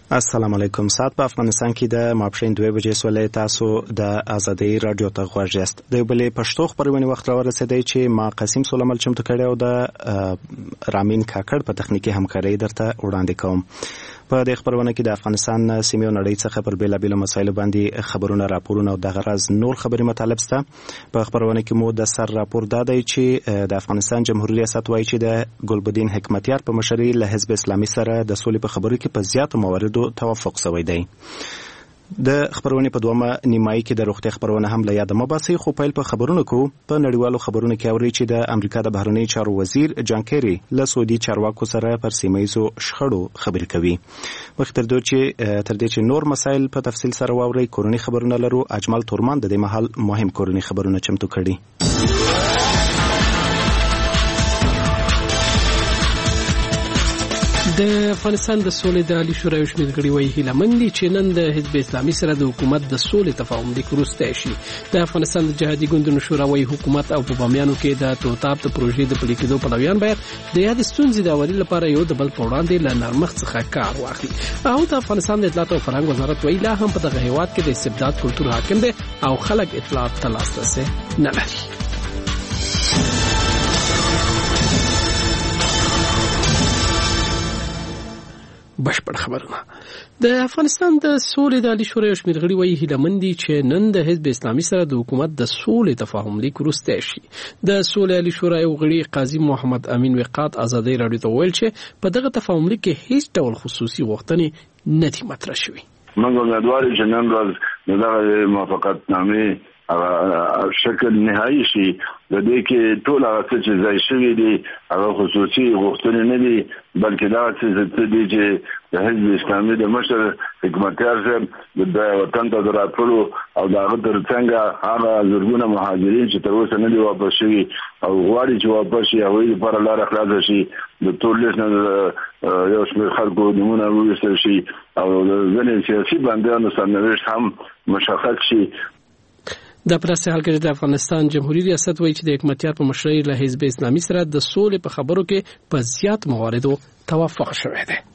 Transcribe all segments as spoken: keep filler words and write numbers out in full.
السلام علیکم. ساعت په افغانستان کې د ماپښین دوه بجې سولې. تاسو د ازادي رادیو ته غوږ یاست. د بلې پښتو خبرونه وخت راورسېدی چې ما قاسم سولمل چمتو کړی او د رامین کاکړ په تخنیکی همکاري درته وړاندې کوم. په دې خبرونه کې د افغانستان سیمې او نړۍ څخه پر بیلابیلو مسایلو باندې خبرونه، راپورونه او د غرض نور خبري مطالب شته. په خبرونه کې مو د سر راپور دادی چې د افغانستان جمهوریت ریاست وایي چې د ګلبدین حکمتیار په مشرۍ له حزب اسلامي سره د سولې په خبرو کې په زیاتو مواردو توافق شوی دی. د خبرونه په دومره نیمایي کې د روغتیا خبرونه هم له یاد مباسي، خو پیل په خبرونو کو په نړیوالو خبرونو کې اوري چې د امریکا د بهرنی چارو وزیر جان کیری له سعودي چارواکو سره پر سیمایزو شخړو خبرې کوي. وخت تر دې چې تر دې چې نور مسایل په تفصیل سره واوري، کورونی خبرونه لرو. اجمل تورمان د دې محل مهم کورونی خبرونه چمتو کړي. د افغانستان د سولې د عالی شورا یو شمېر غړي وایي هیله مند دي چې نن د حزب اسلامي سره د حکومت د سولې تفاهم لیک وروستی شي. د افغانستان د جهادي ګوندونو شورا وایي حکومت او په بامیانو کې د توتاب د پروژې د پلي کېدو پلویان باید د یاد ستونزې د اوري لپاره یو د بل په وړاندې له نرمښت څخه کار واخلي. او د افغانستان د اطلاعات او فرهنګ وزارت وایي لا هم په دغه هیواد کې د استبداد کلتور حاکم دی او خلک اطلاعات ته لاسرسی نه لري. بشپړ خبرونه. د افغانستان د سولې د عالی شورا یو شمېر غړي وایي هیله مند دي چې نن د حزب اسلامي سره د حکومت د سولې تفاهم لیک وروستی شي. د سولې عالی شورا یو غړي قاضي محمد امین وقات ازادي رادیو ته ویل چې په دغه تفاهم لیک کې هیڅ ډول خصوصي غوښتنې نه دي مطرح شوې. موږ امیدوار یو چې نن ورځ دغه موافقتنامې هغه شکل نهایی شي. د دې کې ټول هغه چې ځای شوی دي هغه خصوصي غوښتنې نه دي، بلکې دا څه دي چې د حزب اسلامي د مشر حکمتیار صاحب د وطن ته راتللو او د هغه ترڅنګ هغه زرګونه مهاجرین چې تر اوسه نه دي واپس شوي او غواړي چې واپس شي، هغوی لپاره لاره خلاصه شي. د ټول لیست نه یو شمېر خلکو نومونه وویستل شي او د ځینې سیاسي بندیانو سرنوشت هم مشخص شي. د پراسي حال کې د افغانستان جمهوریت ریاست وایي چې د حکمتیار په مشرۍ له حزب اسلامي سره د سولې په خبرو کې په زیات مواردو توافق شوی دی.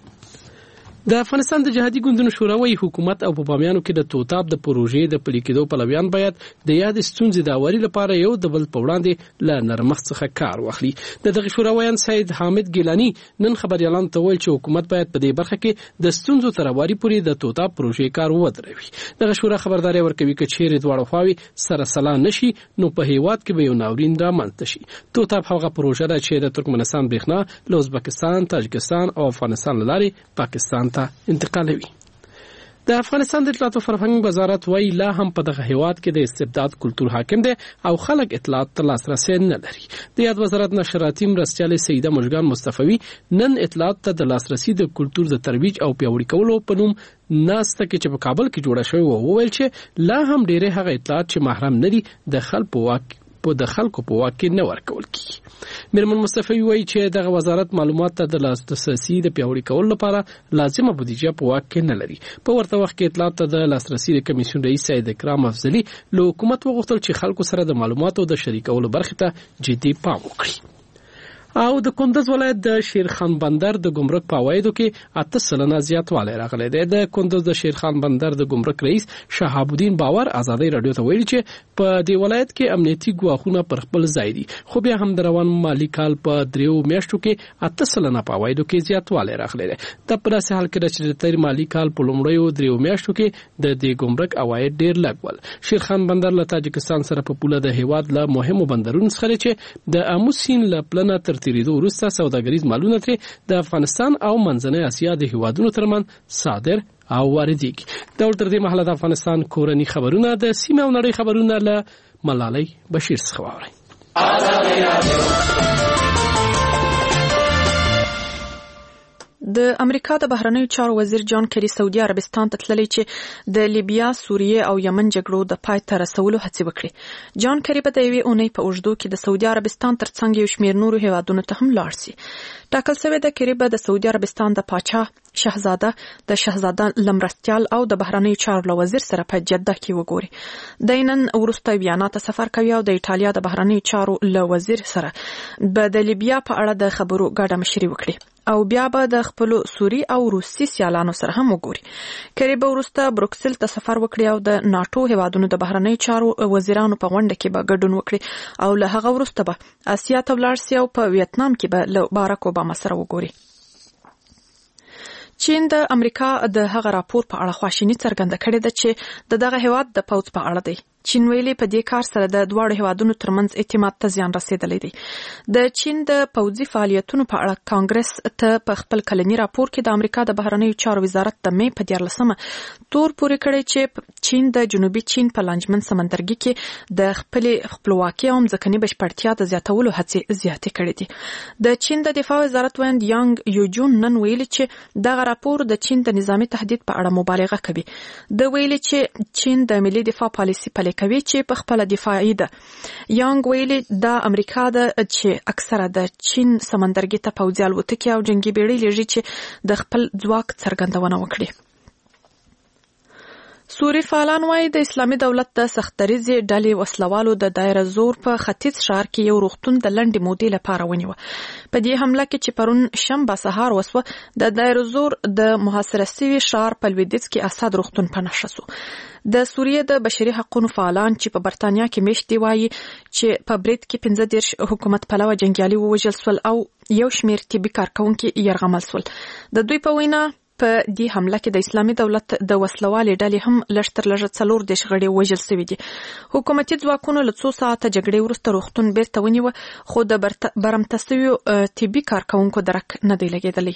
د افغانستان د جهادي ګوندونو شورا وایي حکومت او په بامیانو کې د توتاب د پروژې د پلي کېدو پلویان باید د یاد ستونزې د اوري لپاره یو د بل په وړاندې له نرمښت څخه کار واخلي. د دغه شورا ویان سید حامد ګیلانی نن خبريالانو ته ویل چې حکومت باید په دې برخه کې د ستونزو تر اوري پورې د توتاب پروژې کار ودروي. دغه شورا خبرداري ورکوي چې چیرې دواړه خواوې سره سلا نشي نو په هیواد کې به یو ناورین رامنځته شي. توتاب هغه پروژه ده چې د ترکمنستان برېښنا له ازبکستان، تاجکستان او افغانستان لارې پاکستان ته انتقالوي. د افغانستان د اطلاعات او فرهنګ وزارت وایي لا هم په دغه هیواد کې د استبداد کلتور حاکم دی او خلک اطلاعات ته لاسرسی نه لري. د یاد وزارت نشراتي مرستیال سیده مژگان مصطفی نن اطلاعات ته د لاسرسي د کلتور د ترویج او پیاوړي کولو په نوم ناسته کې چې په کابل کې جوړه شوې و وویل چې لا هم ډېرې هغه اطلاعات چې محرم نه دي د خلکو واک په د خلکو په واک کې نه ورکول کیږي. میرمن مصطفی وایي چې دغه وزارت معلومات ته د لاسرسي د پیاوړي کولو لپاره لازمه بودیجه په واک کې نه لري. په ورته وخت کې اطلاعات ته د لاسرسي د کمیسیون رئیس سید اکرام افضلی له حکومت وغوښتل چې خلکو سره د معلوماتو د شریکولو برخه ته جدي پام وکړي. او د کندز ولایت د شیرخان بندر د ګمرک په عوایدو کې اته سلنه زیاتوالی راغلی دی. د کندز د شیرخان بندر د ګمرک رئیس شهاب الدین باور ازادي رادیو ته ویلي چې په دې ولایت کې امنیتي ګواښونه پر خپل ځای دي، خو بیا هم د روان مالي کال په دریو میاشتو کې اته سلنه په عوایدو کې زیاتوالی راغلی دی. د پراسي حال کې چې د تیر مالي کال په لومړیو دریو میاشتو کې د دې ګمرک عواید ډیر لږ ول. شیرخان بندر له تاجکستان سره په پوله د هیواد له مهمو بندرونو څخه چې د امو سیند له پلنه تر تیریدو وروسته سوداګریز مالونه ترې د افغانستان او منځنۍ اسیا د هیوادونو ترمنځ صادر او واردېږي. دا ول تر دې مهاله د افغانستان کورني خبرونه د سیمې او نړۍ خبرونه له ملالۍ بشیر څخه واورئ. د امریکا د بهرنیو چارو وزیر جان کیری سعودي عربستان ته تللی چې د لیبیا، سوریه او یمن جګړو د پای ته رسولو هڅې وکړي. جان کیری په دې اونۍ په اوږدو کې د سعودي عربستان ترڅنګ یو شمېر نورو هیوادونو ته هم لاړ شي. ټاکل شوی د کیری به د سعودي عربستان د پاچا شهزاده د شهزاده لمرستیال او د بهرنیو چارو وزیر سره په جده کې وګوري. د نن وروسته ویانا ته سفر کوي او د ایټالیا د بهرنیو چارو له وزیر سره به د لیبیا په اړه د خبرو ګډه مشري وکړي. او بیا به د خپل سوري او روسي سیالانو سره هم وګوري. کری به ورسته بروکسل ته سفر وکړي او د ناتو هیوادونو د بهرنی چارو وزیرانو په غونډه کې به ګډون وکړي او له هغه ورسته به آسیا ته ولاړ شي او په ویتنام کې به له باراک اوباما سره وګوري. چین د امریکا د هغه راپور په اړه خواشینی څرګنده کړې ده چې د دغه هیواد د پوځ په اړه دی. چین ویلي په دې کار سره د دواړو هیوادونو ترمنځ اعتماد ته زیان رسیدلی دی. د چین د پوځي فعالیتونو په اړه کانګرس ته په خپل کلنی راپور کې د امریکا د بهرنیو چارو وزارت د مې په دیارلسمه تور پورې کړی چې چین د جنوبي چین په لانجمن سمندرګي کې د خپل خپلواکۍ او ځمکني بشپړتیا د زیاتولو هڅې زیاتې کړې دي. د چین د دفاع وزارت ویاند یانګ یوجون نن ویلي چې دغه راپور د چین د نظامی تهدید په اړه مبالغه کوي. د ویلي چې چین د ملي دفاع پالیسي پلي کوي چې په خپل دفاعي ده. یانګ ویلي د امریکا د چې اکثره د چین سمندرګي ته پوځي الوتکې او جنگي بیړۍ لېږي چې د خپل ځواک څرګندونه وکړي. سوري فعالان وايي د اسلامي دولت د سختدریزې ډلې وسلوالو د دایره زور په ختیځ ښار کې یو روغتون د لنډې مودې لپاره ونیوه. په دې حمله کې چې پرون شنبه سهار وسوه د دایره زور د محاصره شوي ښار په لویدیځ کې اسد روغتون په نښه سو. د سوریې د بشري حقوقو فعالان چې په برتانیا کې میشت دی وايي چې په برید کې پنځه دېرش حکومت پلوه جنګیالي ووژل سول او یو شمېر طبي کارکونکي یرغمل سول. د دوی په وینا په دې حمله کې د اسلامي دولت د وسلوالې ډلې هم لږ تر لږه څلور دېرش غړي وژل شوي دي. حکومتي ځواکونو له څو ساعته جګړې وروسته روغتون بیرته ونیوه خو د برمته شویو طبي کارکونکو درک نه دی لګېدلی.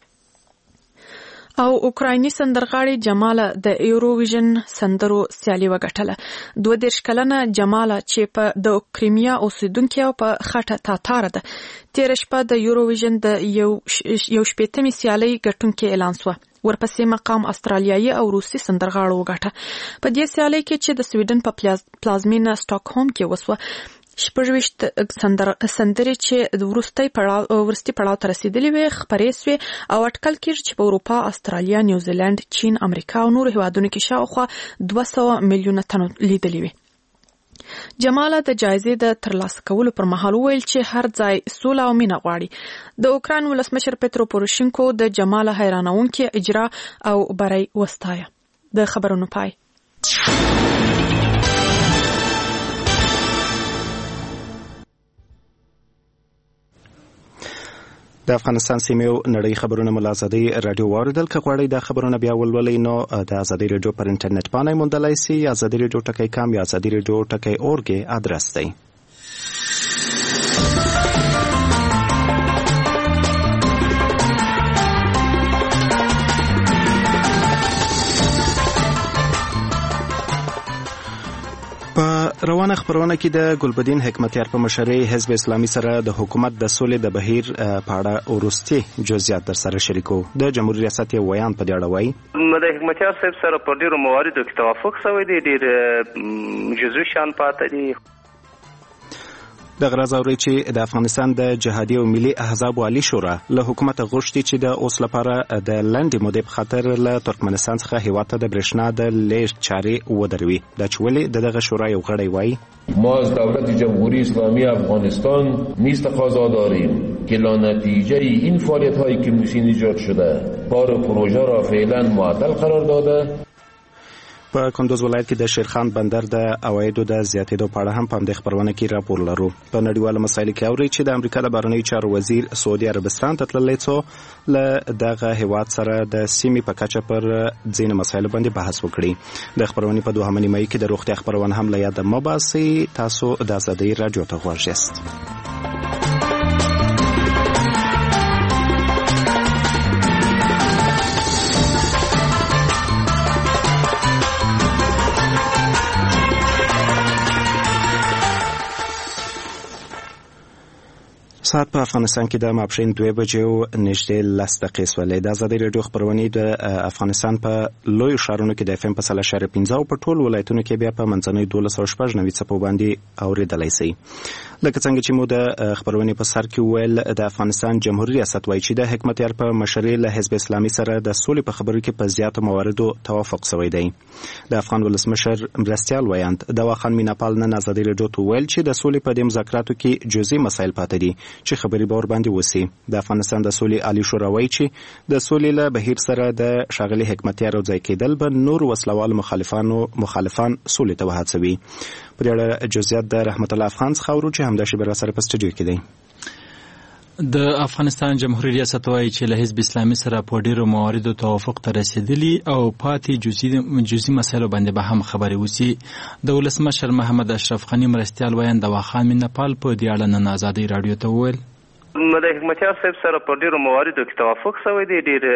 او اوکرایني سندرغاړي جماله د ایروویژن سندرو سیالي وګټله. دوه دېرش کلنه جماله چې په د کریمیا اوسیدونکې او په خټه تاتاره ده تېره شپه د ایروویژن د یو یو شپېتمې سیالۍ ګټونکې اعلان سوه. ورپسې مقام استرالیایي او روسي سندرغاړو وګټه. په دې سیالۍ کې چې د سویډن په پلازمینه سټاکهولم کې وسوه شپږویشت سندرې چې د وروستي پړاو ورستي پړاو ته رسیدلې وې خپرې سوې او اټکل کېږي چې په اروپا، استرالیا، نیوزیلند، چین، امریکا او نورو هیوادونو کې شاوخوا دوه سوه میلیونه تنو لیدلې وې. جماله د جایزې د ترلاسه کولو پر مهال وویل چې هر ځای سوله او مینه غواړي. د اوکراین ولسمشر پترو پوروشینکو د جماله حیرانونکې اجرا او بری وستایه. د خبرونو پای. د افغانستان سیمې او نړۍ خبرونه مو له ازادۍ راډیو واوریدل. که غواړئ دا خبرونه بیا ولولئ نو د ازادۍ راډیو پر انټرنیټ باندې موندلای شئ. ازادۍ راډیو ټکی کام یا ازادۍ راډیو ټکی اورګ ادرس دی. په روانه خبرونه کې د ګلبدین حکمتیار په مشرۍ حزب اسلامي سره د حکومت د سولې د بهیر په اړه وروستي جزئیات در سره شریکو. د جمهوریت ریاست یو بیان په دې اړه وایي د حکمتیار صاحب سره په ډیرو مواردو کې توافق شوی دی، ډیر جزئی شان پاتې دي. د غرض اوري چې د افغانستان د جهادي او ملي احزاب عالی شورا له حکومت غوښتي چې د اوس لپاره د لنډې مودې په خاطر له ترکمنستان څخه هیواد ته د برېښنا د لیږد چارې ودروي. دا چې ولې د دغه شورا یو غړی وایي ما از دولت جمهوری اسلامی افغانستان نیز تقاضا داریم که لانتیجه این فعالیت هایی که نوشین ایجاد شده کار پروژه را فعلا معطل قرار داده. په کندوز ولایت کې د شیرخان بندر د عوایدو د زیاتېدو په اړه هم په همدې خبرونه کې راپور لرو. په نړیوالو مسایلو کې اوري چې د امریکا د بهرنیو چارو وزیر سعودي عربستان ته تللی څو له دغه هیواد سره د سیمې په کچه پر ځینې مسایلو باندې بحث وکړي. د خبرونې په دوهمه نیمایي کې د روغتیا خبرونه هم له یاده مه باسئ. تاسو د ازادۍ راډیو ته غوږ یاست. ساعت په افغانستان کې د ماپښین دوه بجې نږدې لس دقیقې سولې. د ازادۍ راډیو خبرونه د افغانستان په لوی ښارونو کې د اف ام په سل اشاریه پنځه او په ټول ولایتونو کې بیا په منځنۍ دولس او شپږ نوي څپو باندې اوریدلای شئ. لکه څنګه چې مو د خبرونې په سر کې ویل د افغانستان جمهوریت ریاست وایي چې د حکمتیار په مشرۍ له حزب اسلامي سره د سولې په خبرو کې په زیاتو مواردو توافق شوی دی. د افغان ولسمشر مرستیال ویاند دوا خان میناپال نن ازادۍ راډیو ته ویل چې د سولې په دې مذاکراتو کې جزئي مسایل پاتې دي چې خبري باور باندې وسی. د افغانستان د سولې عالی شورا وایي چې د سولې له بهیر سره د ښاغلي حکمتیار او ځای کېدل به نور وسلوال مخالفانو مخالفان سولې ته وهڅوي. په دې اړه جزئیات د رحمت الله افغان څخه اورو چې همدا شی بر سره په سټډیو کې دی. د افغانستان جمهوریت ریاست وايي چې له حزب اسلامي سره په ډیرو مواردو توافق ته رسیدلی او پاتې جزئي جزئي مسایلو باندې به هم خبرې وسی. د ولسمشر محمد اشرف غنی مرستیال وایند واخان من نپال په دې اړه نن آزادۍ رادیو ته وویل د حکمتیار صاحب سره په ډیرو مواردو کې توافق شوی دی، ډیر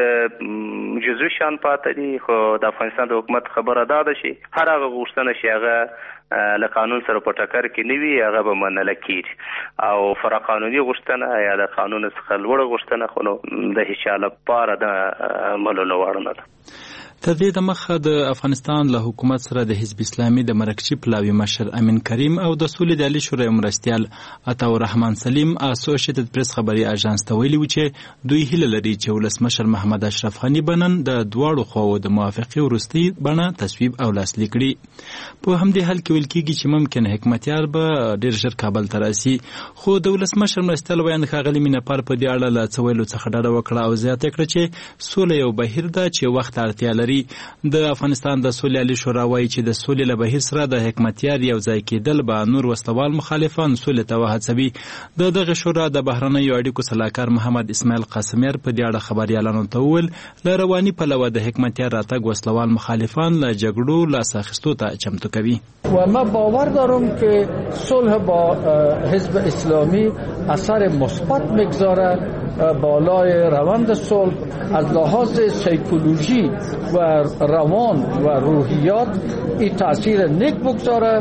جزئي شان پاتې دي، خو د افغانستان د حکومت خبره ده چې هر هغه غوښتنه چې هغه له قانون سره په ټکر کې نه وي هغه به منل کېږي او فرا قانوني غوښتنه یا د قانون څخه لوړه غوښتنه خو نو د هیڅ چا لپاره د منلو وړ نه ده. تر دې دمخه د افغانستان له حکومت سره د حزب اسلامي د مرکزي پلاوي مشر امین کریم او د سولې د عالی شورا مرستیال عطا الرحمن سلیم اسوسییټډ پریس خبري اژانس ته ویلي و چې دوی هیله لري چې ولسمشر محمد اشرف غنی بنن د دواړو خواو د موافقه وروستي بڼه تصویب او لاسلیک کړي. په همدې حال کې ویل کېږي چې ممکن حکمتیار به ډیر ژر کابل ته راسي، خو د ولسمشر مرستیال وایند ښاغلي مینپال په دې اړه له څه ویلو څخه ډډه وکړه او زیاته کړه چې سوله یو بهیر ده چې وخت اړتیا لري. د افغانستان د سولې عالی شورا وايي چې د سولې له بهیر سره د حکمتیار یو ځای کېدل به نور وسلوال مخالفان سولې ته وهڅوي. د دغه شورا د بهرنیو اړیکو سلاکار محمد اسماعیل قاسمیار په دې اړه خبريالانو ته وویل له رواني پلوه د حکمتیار راتګ وسلوال مخالفان له جګړو لاس اخیستو ته چمتو کوي. و من باور دارم که صلح با حزب اسلامی اثر مثبت میگذاره بالای روند صلح از لحاظ سیکولوژی و روان و روحیات این تاثیر نیک بگذاره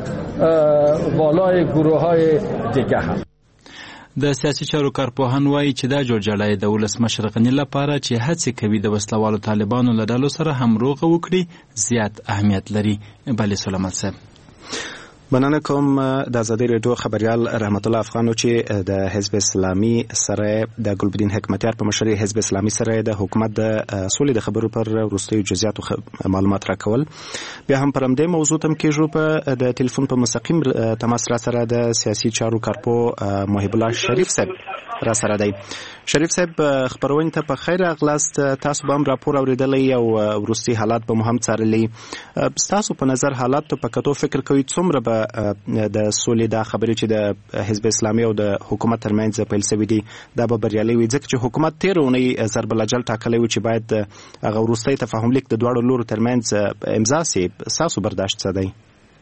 بالای گروه های دیگه هم. د سیاسي چارو کارپوهان وایي چې دا جوړجاړی د ولسمشر غني لپاره چې هڅې کوي د وسلوالو طالبانو له ډلو سره همروغه وکړي زیات اهمیت لري. بلی سلامت صاحب مننه کوم د آزادۍ رادیو خبريال رحمت الله افغانو چې د حزب اسلامي سره د ګلبدین حکمتیار په مشرۍ حزب اسلامي سره د حکومت د سولې د خبرو پر وروستیو جزئیاتو معلومات راکول. بیا هم پر همدې موضوع تم کېږو په د ټلیفون په مستقیم تماس را سره د سیاسي چارو کارپو محب الله شریف صاحب را سره دی. شریف صاحب خبرونه ته په خیر اغلاست، تاسو به هم راپور اوریدلی او وروستي حالات به مهم څارلي. تاسو په نظر حالات ته په کتو فکر کوي څومره به د سولې دا خبرې چې د حزب اسلامي او د حکومت ترمنځ پیل شوې دي دا به بریالي وي، ځکه چې حکومت تیر اونۍ ضرب الاجل ټاکلی و چې باید هغه وروستی تفاهم لیک د دواړو لورو ترمنځ امضا سي. تاسو برداشت څه دی؟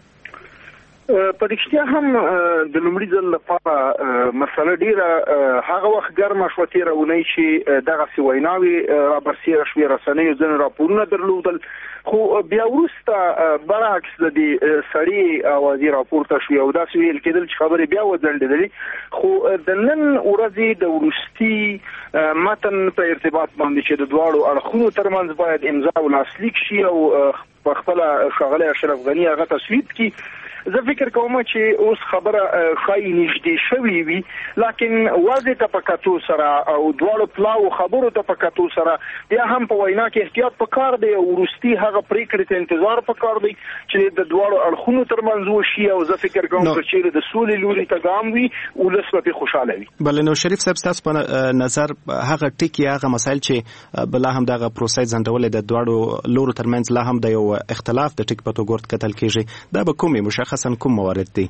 په رښتیا هم د لومړي ځل لپاره مسله ډیره هغه وخت ګرمه شوه تېره اونۍ چې دغسې ویناوې رابرسېره شوې، رسنیو ځینې راپورونه درلودل، خو بیا وروسته برعکس د دې سړې اوازې راپورته شوې او داسې ویل کېدل چې خبرې بیا وځنډېدلې. خو د نن ورځې د وروستي متن په ارتباط باندې چې د دواړو اړخونو ترمنځ باید امضا او لاسلیک شي او په خپله ښاغلی اشرف غني هغه تصویب کړي، زه فکر کوم چې اوس خبره ښایي نږدې شوې وي، لکن وضع ته په کتو سره او دواړو پلاو خبرو ته په کتو سره بیا هم په وینا کې احتیاط پکار دی او وروستي هغه پریکړې ته انتظار پکار دی چې د دواړو اړخونو ترمنځ وشي او زه فکر کوم چې د سولې لوري ته ګام وي ولس به خوشاله وي. بل نو شریف صاحب تاسو په نظر هغه ټکی هغه مسایل چې بل هم دغه پروسې ځندول د دواړو لورو ترمنځ لا هم د یو اختلاف د ټک په توګه ورته کتل کېږي، دا به کومې مشخص کوم موارد دي؟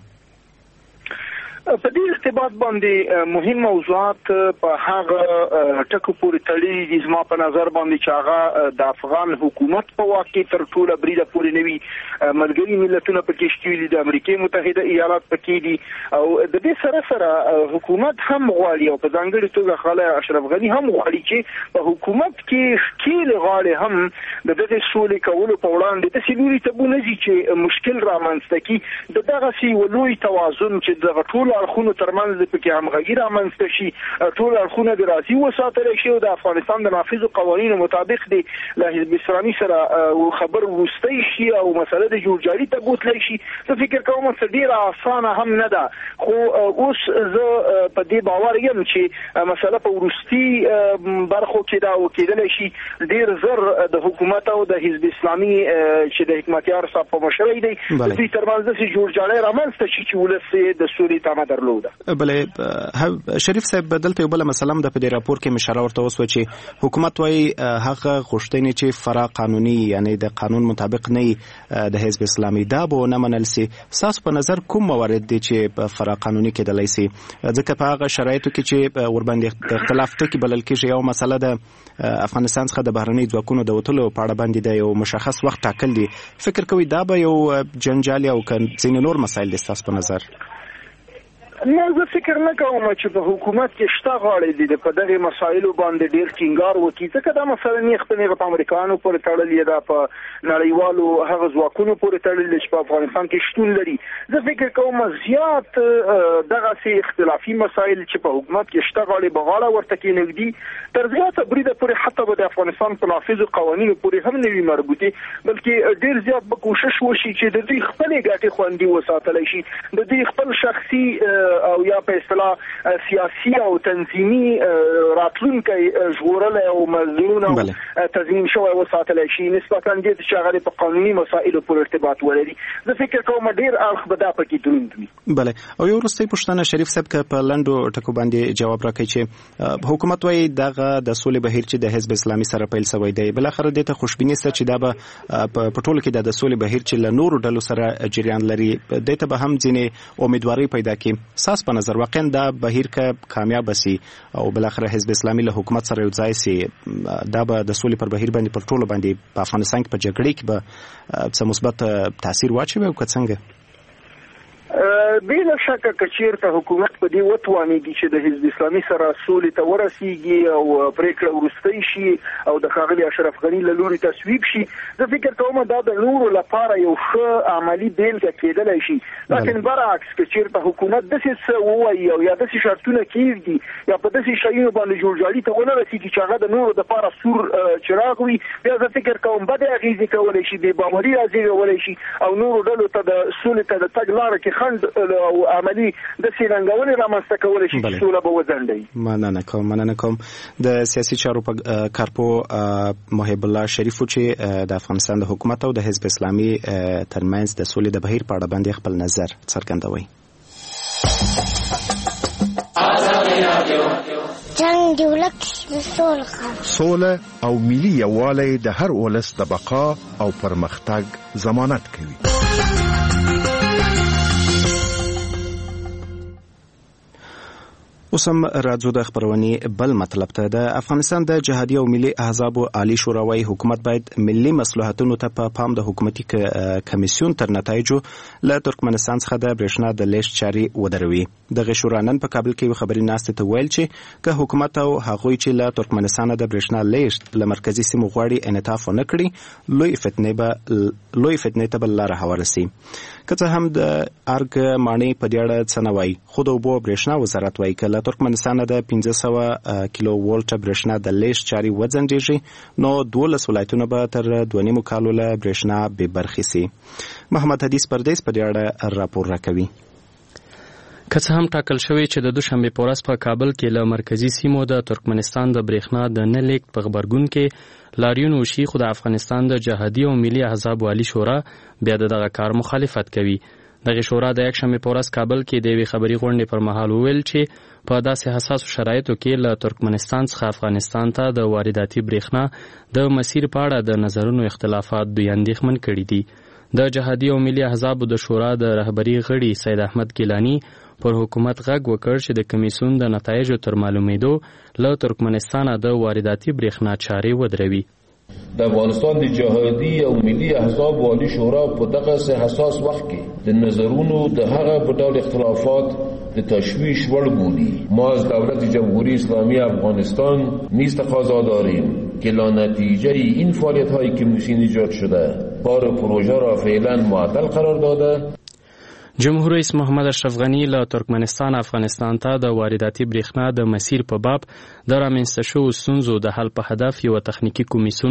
په دې ارتباط باندې مهم موضوعات په هغه ټکو پورې تړلي دي زما په نظر باندې چې هغه د افغان حکومت په واک کې تر ټوله بریده پورې نه وي. ملګري ملتونه پکې شته دي، د امریکای متحده ایالات پکې دي او د دې سره سره حکومت هم غواړي او په ځانګړي توګه خاله اشرف غني هم غواړي چې په حکومت کې ښکیل غاړې هم د دې سولې کولو په وړاندې د سیلوري تبونه چې مشکل رامنځته کی د دغه سی ولوي توازن چې د ټول اړخونو ترمنځ د پکې همغږي رامنځته شي، ټول اړخونه د راضي وساتل شي او د افغانستان د نافذو قوانینو مطابق د له حزب اسلامي سره خبر وروستی شي او مسله د جوړجاړي ته بوتلی شي. زه فکر کوم چې ډیره اسانه هم نه ده، خو اوس زه په دې باور یم چې مسله په وروستي برخو کې دا وکیدلی شي ډیر زر د حکومت او د حزب اسلامي چې د حکمتیار صاحب په مشرۍ دی د دوی ترمنځ داسې جوړجاړی رامنځته شي چې ولس د سولې تمه برخه درلوده. بلې شریف صاحب بدلته یو بل مسله د په راپور کې مشاره ورته وسو چې حکومت وايي هغه غوښتنې چې فرا قانوني یعنی د قانون مطابق نه د حزب اسلامي دا به نه منل سي. ساس په نظر کوم موارد دي چې فرا قانوني کېدلای سي ځکه په هغه شرایطو کې چې ور باندې اختلاف ټکی بلل کېږي؟ یو مسله د افغانستان څخه د بهرنۍ ځواکونو د وټلو په اړه باندې د یو مشخص وخت ټاکل دي. فکر کوي دا به یو جنجال او ځینې نور مسایل دي تاسو په نظر؟ نه زه فکر نه کوم چې په حکومت کې شته غاړې دي په دغه مسایلو باندې ډیر ټینګار وکړي ځکه دا مسله نه خپلې په امریکایانو پورې تړلې ده، په نړیوالو هغه ځواکونو پورې تړلې چې په افغانستان کې شتون لري. زه فکر کوم زیات دغه سي اختلافي مسایل چې په حکومت کې شته غاړې بغاړه ورته کې نګدي تر زیاته بریده پورې حتی د افغانستان په نافذ قوانینو پورې هم نه وي مربوطه، بلکې ډیر زیات به کوشش وشي چې د دې خپل ګټې خوندي وساتل شي، د دې خپل شخصي او یا په اصطلاح سیاسي او تنظیمي راتلونکي ژغورل او مزنون او تضمین شوی وساتل شي نسبتا دې چې هغه په قانوني مسایلو پورې ارتباط ولري. زه فکر کوم ډیر اړخ به دا پکې دروند وي. بله او یو وروستۍ پوښتنه شریف صاحب که په لنډو ټکو باندې جواب راکړي چې حکومت وايي دغه د سولې بهیر چې د حزب اسلامي سره پیل شوی دی بل اخر دې ته خوشبیني ست چې دا به په ټولو کې د سولې بهیر چې له نورو ډلو سره جریان لري دې ته به هم ځینې امیدواري پیدا کړي. ساس په نظر واقعا دا بهیر که کامیاب سي او بل اخر حزب اسلامي له حکومت سره یو ځای سي دا به د سولې پر بهیر باندې پر ټولو باندې په افغانستان کې په جګړې کې به څه مثبت تاثیر واچوي او که څنګه؟ بلا شک کچیرته حکومت په دې وتوانېږي چې د حزب اسلامي سره سولې ته ورسیږي او پریکړه ورستۍ شي او د ښاغلي اشرف غني له لوري تصویب شي، زه فکر کوم دا د نورو لپاره یو ښه عملي بیلګه کېدلی شي. لکن برعکس کچیرته حکومت داسې څه ووایي او یا داسې شرطونه کېږدي یا په داسې شیانو باندې جوړجاړي ته ونه رسېږي چې هغه د نورو دپاره سور چراغ وي، بیا زه فکر کوم بدې اغېزې کولی شي، بې باوري رازېږولی شي او نورو ډلو ته د سولې ته د تګ لاره کې خنډ او عملی د سیرنګونې رامنځته کولای شي چې سوله به وځنډي. مننه کوم مننه کوم د سیاسي چارو په کارپو محب الله شریف چې د افغانستان د حکومت او د حزب اسلامي ترمنځ د سولې د بهیر په اړه باندې خپل نظر څرګندوي. جنگ دی ولک سوله سوله او ملي یووالی د هر ولس د بقا او پرمختګ ضمانت کوي. اوس هم راځو د خبرونې بل مطلب ته. د افغانستان د جهادي او ملي احزاب عالی شورا وايي حکومت باید ملي مصلحتونو ته په پام د حکومتي کمیسیون تر نتایجو له ترکمنستان څخه د برېښنا د لیږد چارې ودروي. دغه شورا نن په کابل کې خبري ناستې ته ویل چې که حکومت او هغوی چې له ترکمنستان د برېښنا لیږد له مرکزي سیمو غواړي انعطاف ونه کړي لوی فتنې به لوی فتنې ته بل لاره هواره سي. که څه هم د ارګ مانی په دې اړه څه نه وایي خو د اوبو برېښنا وزارت وايي که له ترکمنستان د پنځه سوه کیلو وولټ برېښنا د لیږد چارې وځنډېږي نو دولس ولایتونه به تر دوه نیمو کالو له برېښنا بې برخې سي. محمد حدیث پردیس په دې اړه راپور راکوي. که څه هم ټاکل شوی چې د دوشنبې په ورځ په کابل کې له مرکزي سیمو د ترکمنستان د برېښنا د نه لیږد په غبرګون کې لاریون وشي خو د افغانستان د جهادي او ملي احزاب عالی شورا بیا دغه کار مخالفت کوي. دغه شورا د یکشنبې په ورځ کابل کې د یوې خبري غونډې پر مهال وویل چې په داسې حساسو شرایطو کې له ترکمنستان څخه افغانستان ته د وارداتي برېښنا د مسیر په اړه د نظرونو اختلافات دوی اندېښمن کړي دي. د جهادي او ملي احزابو د شورا د رهبري غړي سید احمد ګیلانی پر حکومت غږ وکړ چې د کمیسیون د نتایجو تر معلومېدو له ترکمنستان د وارداتي برېښنا چارې ودروي. د افغانستان د جهادي او ملي احزاب عالی شورا په دغه حساس وخت کې د نظرونو د هغه په ډول اختلافات د تشویش وړ بودی. ما از دولت جمهوری اسلامی افغانستان نیز تقاضا داریم که لانتیجه این فعالیت هایی که نوشین ایجاد شده کار پروژه را فعلا معطل قرار داده. جمهور رئیس محمد اشرف غنی له ترکمنستان افغانستان ته د وارداتي برېښنا د مسیر په باب د رامنځته شوو ستونزو د حل په هدف یو تخنیکی کمیسیون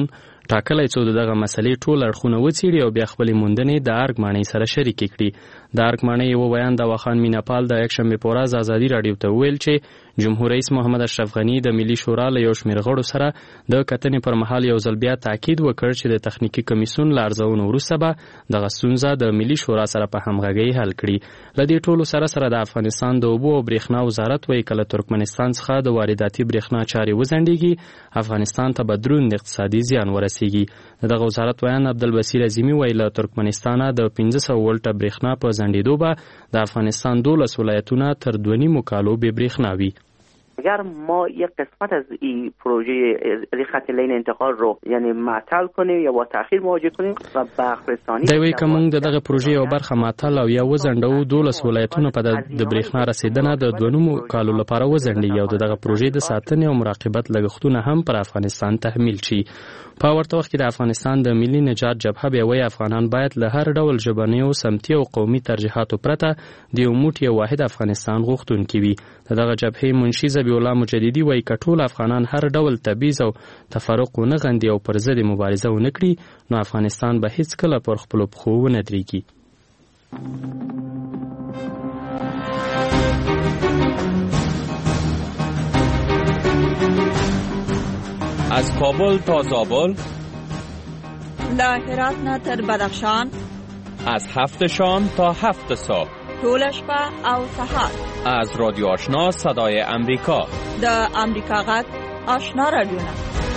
ټاکلی څو دغه مسلې ټول اړخونه وڅېړي او بیا خپلې موندنې د ارګ ماڼۍ سره شریکې کړي. د ارګ ماڼۍ یوه بیان د واخان میناپال د یکشنبې په ورځ ازادي راډیو ته وویل چې جمهور رئیس محمد اشرف غني د ملي شورا له یو شمېر غړو سره د کتنې پر مهال یو ځل بیا تاکید وکړ چې د تخنیکي کمیسیون له ارزونو وروسته به دغه ستونزه د ملي شورا سره په همغږۍ حل کړي. له دې ټولو سره سره د افغانستان د اوبو او برېښنا وزارت وایي که له ترکمنستان څخه د وارداتي برېښنا چارې وځنډېږي افغانستان ته به دروند اقتصادي زیان ورسیږي. د دغه وزارت ویان عبدالبصیر عظیمي وایي له ترکمنستانه د پنځه سوه ولټه برېښنا په ځنډېدو به د افغانستان دولس ولایتونه تر دوه نیمو کالو بې برېښنا وي. اگر ما یک قسمت از این پروژه خط لین انتقال رو یعنی معطل کنیم یا با تاخیر مواجه کنیم و برق رسانی دا وی کوم د دغه پروژې یو برخه معطل او یا وزندو دولس ولایتونو په د برېښنا رسیدنه د دوه کالو لپاره وزندي او دغه پروژې د ساتنې او مراقبت لګښتونه هم پر افغانستان تحمیل شي. په ورته وخت کې د افغانستان د ملي نجات جبهه بیا وایي افغانان باید له هر ډول ژبنیو سمتي او قومي ترجیحاتو پرته د یو موټی واحد افغانستان غوښتونکي وي. دغه جبهې منشي ذبیح الله مجددي وایي که ټول افغانان هر ډول تبعیض او تفرق ونه غندي او پر ضد مبارزه ونه کړي نو افغانستان به هیڅکله پر خپلو پښو ونه درېږي. از کابل تا زابل، له هرات نه تر بدخشان، از هفت شام تا هفت صبح، ټول شپه او سهار، از رادیو آشنا صدای امریکا، د امریکا غږ آشنا رادیو.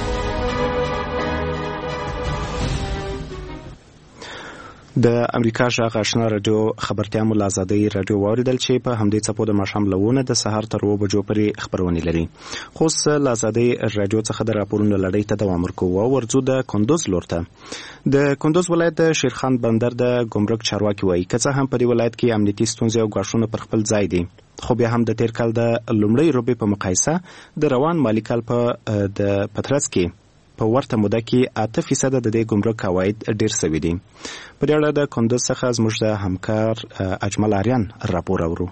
د امریکا غږ آشنا رادیو خبرتیا مو له ازادۍ رادیو واوریدل چې په همدې څپو د ماښام له اووه د سهار تر اووه بجو پورې خپرونې لري. خو اوس له ازادۍ رادیو څخه د راپورونو لړۍ ته دوام ورکوو او ورځو د کندوز لور ته. د کندوز ولایت د شیرخان بندر د ګمرک چارواکي وایي که څه هم په دې ولایت کې امنیتي ستونزې او ګواښونه پر خپل ځای دي خو بیا هم د تیر کال د لومړۍ روبې په مقایسه د روان مالي کال په د پترس کې په ورته موده کې اته فیصد د دې ګمرک عواید ډیر شوي دي. په دې اړه د کندوز څخه زموږ د همکار اجمل آریان راپور اورو.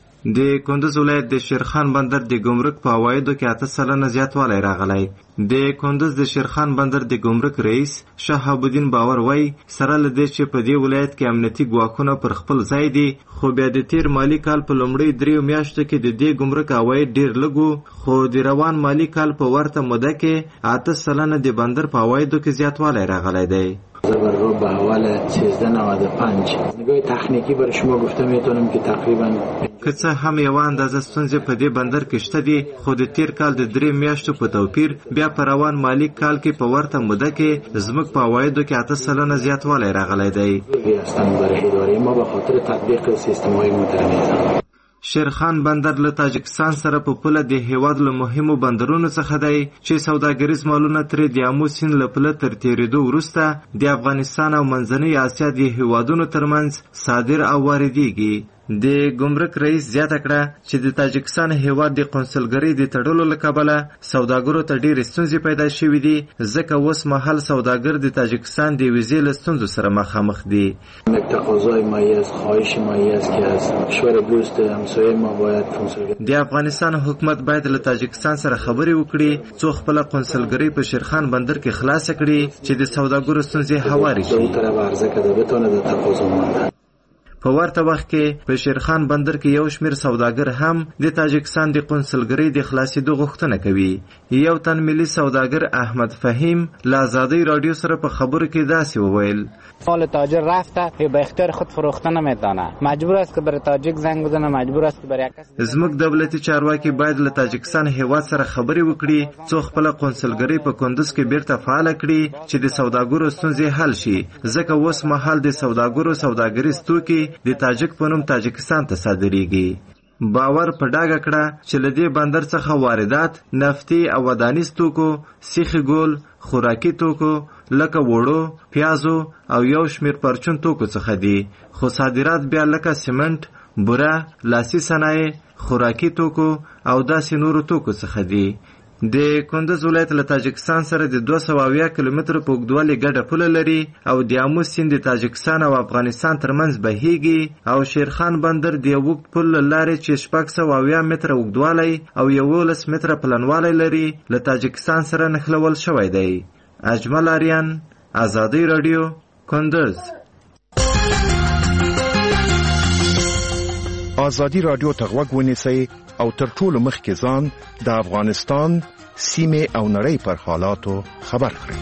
د کندوز ولایت د شیرخان بندر د ګمرک په عوایدو کې اته سلنه زیاتوالی راغلی. د کندوز د شیرخان بندر د ګمرک رئیس شهاب الدین باور وایي سره له دې چې په دې ولایت کې امنیتي ګواښونه پر خپل ځای دي خو بیا د تیر مالي کال په لومړۍ دریو میاشتو کې د دې ګمرک عواید ډیر لږ خو د روان مالي کال په ورته موده کې اته سلنه د بندر په عوایدو کې زیاتوالی راغلی دی. بر رو به حوال سیزده نود و پنج نگاه تکنیکی برای شما گفته میتونم که تقریبا که څه هم یو اندازه ستونزې په دې بندر کې شته دي خو د تیر کال د درې میاشتو په توپیر بیا په روان مالي کال کې په ورته موده کې زموږ په عوایدو کې اته سلنه زیاتوالی راغلی دی. برای اداره ما به خاطر تطبیق سیستم‌های مدرنیزم شیرخان بندر له تاجکستان سره په پوله د هیواد له مهمو بندرونو څخه دی چې سوداګریز مالونه ترې د آمو سیند له پوله تر تېرېدو وروسته د افغانستان او منځنۍ اسیا د هیوادونو ترمنځ صادر او واردېږي. د ګمرک رئیس زیاته کړه چې د تاجکستان هیواد د قونسلګرۍ د تړلو له کبله سوداګرو ته ډېرې ستونزې پیدا شوي دي ځکه اوس مهال سوداګر د تاجکستان د ویزې له ستونزو سره مخامخ دي. تقاضای مایی است، خواهش مایی است که از کشور دوست همسایه ما باید قونسلګرۍ د افغانستان حکومت باید له تاجکستان سره خبرې وکړي څو خپله قونسلګرۍ په شیرخان بندر کې خلاصه کړي چې د سوداګرو ستونزې هوارې شي. دو طرف عرضه کرده بتونه د تقاضا مانده. په ورته وخت کې په شیرخان بندر کې یو شمیر سوداګر هم د تاجکستان د قونسلګرۍ د خلاصېدو غوښتنه کوي. یو تن ملي سوداګر احمد فهیم له ازادۍ راډیو سره په خبرو کې داسې وویل مال تاجر رفته به اختیار خود فروخته نمیتونه مجبور است که برای تاجک زنگ بزنه مجبور است که برای کس زموږ دولتي چارواکي باید له تاجکستان هیواد سره خبرې وکړي څو خپل قونسلګرۍ په کندوز کې بیرته فعال کړي چې د سوداګرو ستونزې حل شي ځکه اوس مهال د سوداګرو سوداګریز توکي د تاجک په نوم تاجکستان ته صادریږي. باور په ډاګه کړه چې له دې بندر څخه واردات نفتي او ودانیز توکو، سیخي ګول، خوراکي توکو لکه وړو، پیازو او یو شمیر پرچون توکو څخه دي خو صادرات بیا لکه سیمنټ، بوره، لاسي صنایع، خوراکي توکو او داسې نورو توکو څخه دي. د کندوز ولایت له تاجکستان سره د دوه سوه اویا کیلومترو په اوږدوالي ګډه پوله لري او د آمو سیند د تاجکستان او افغانستان ترمنځ بهیږي او شیرخان بندر د یو اوږد پل له لارې چې شپږ سوه اویا متره اوږدوالی او یولس متره پلنوالی لري له تاجکستان سره نښلول شوی دی. اجمل آریان، آزادی رادیو، کندز. آزادی رادیو ته غوږ ونیسئ او تر ټولو مخکې ځان د افغانستان سیمه او نړۍ پر حالاتو خبر کړئ.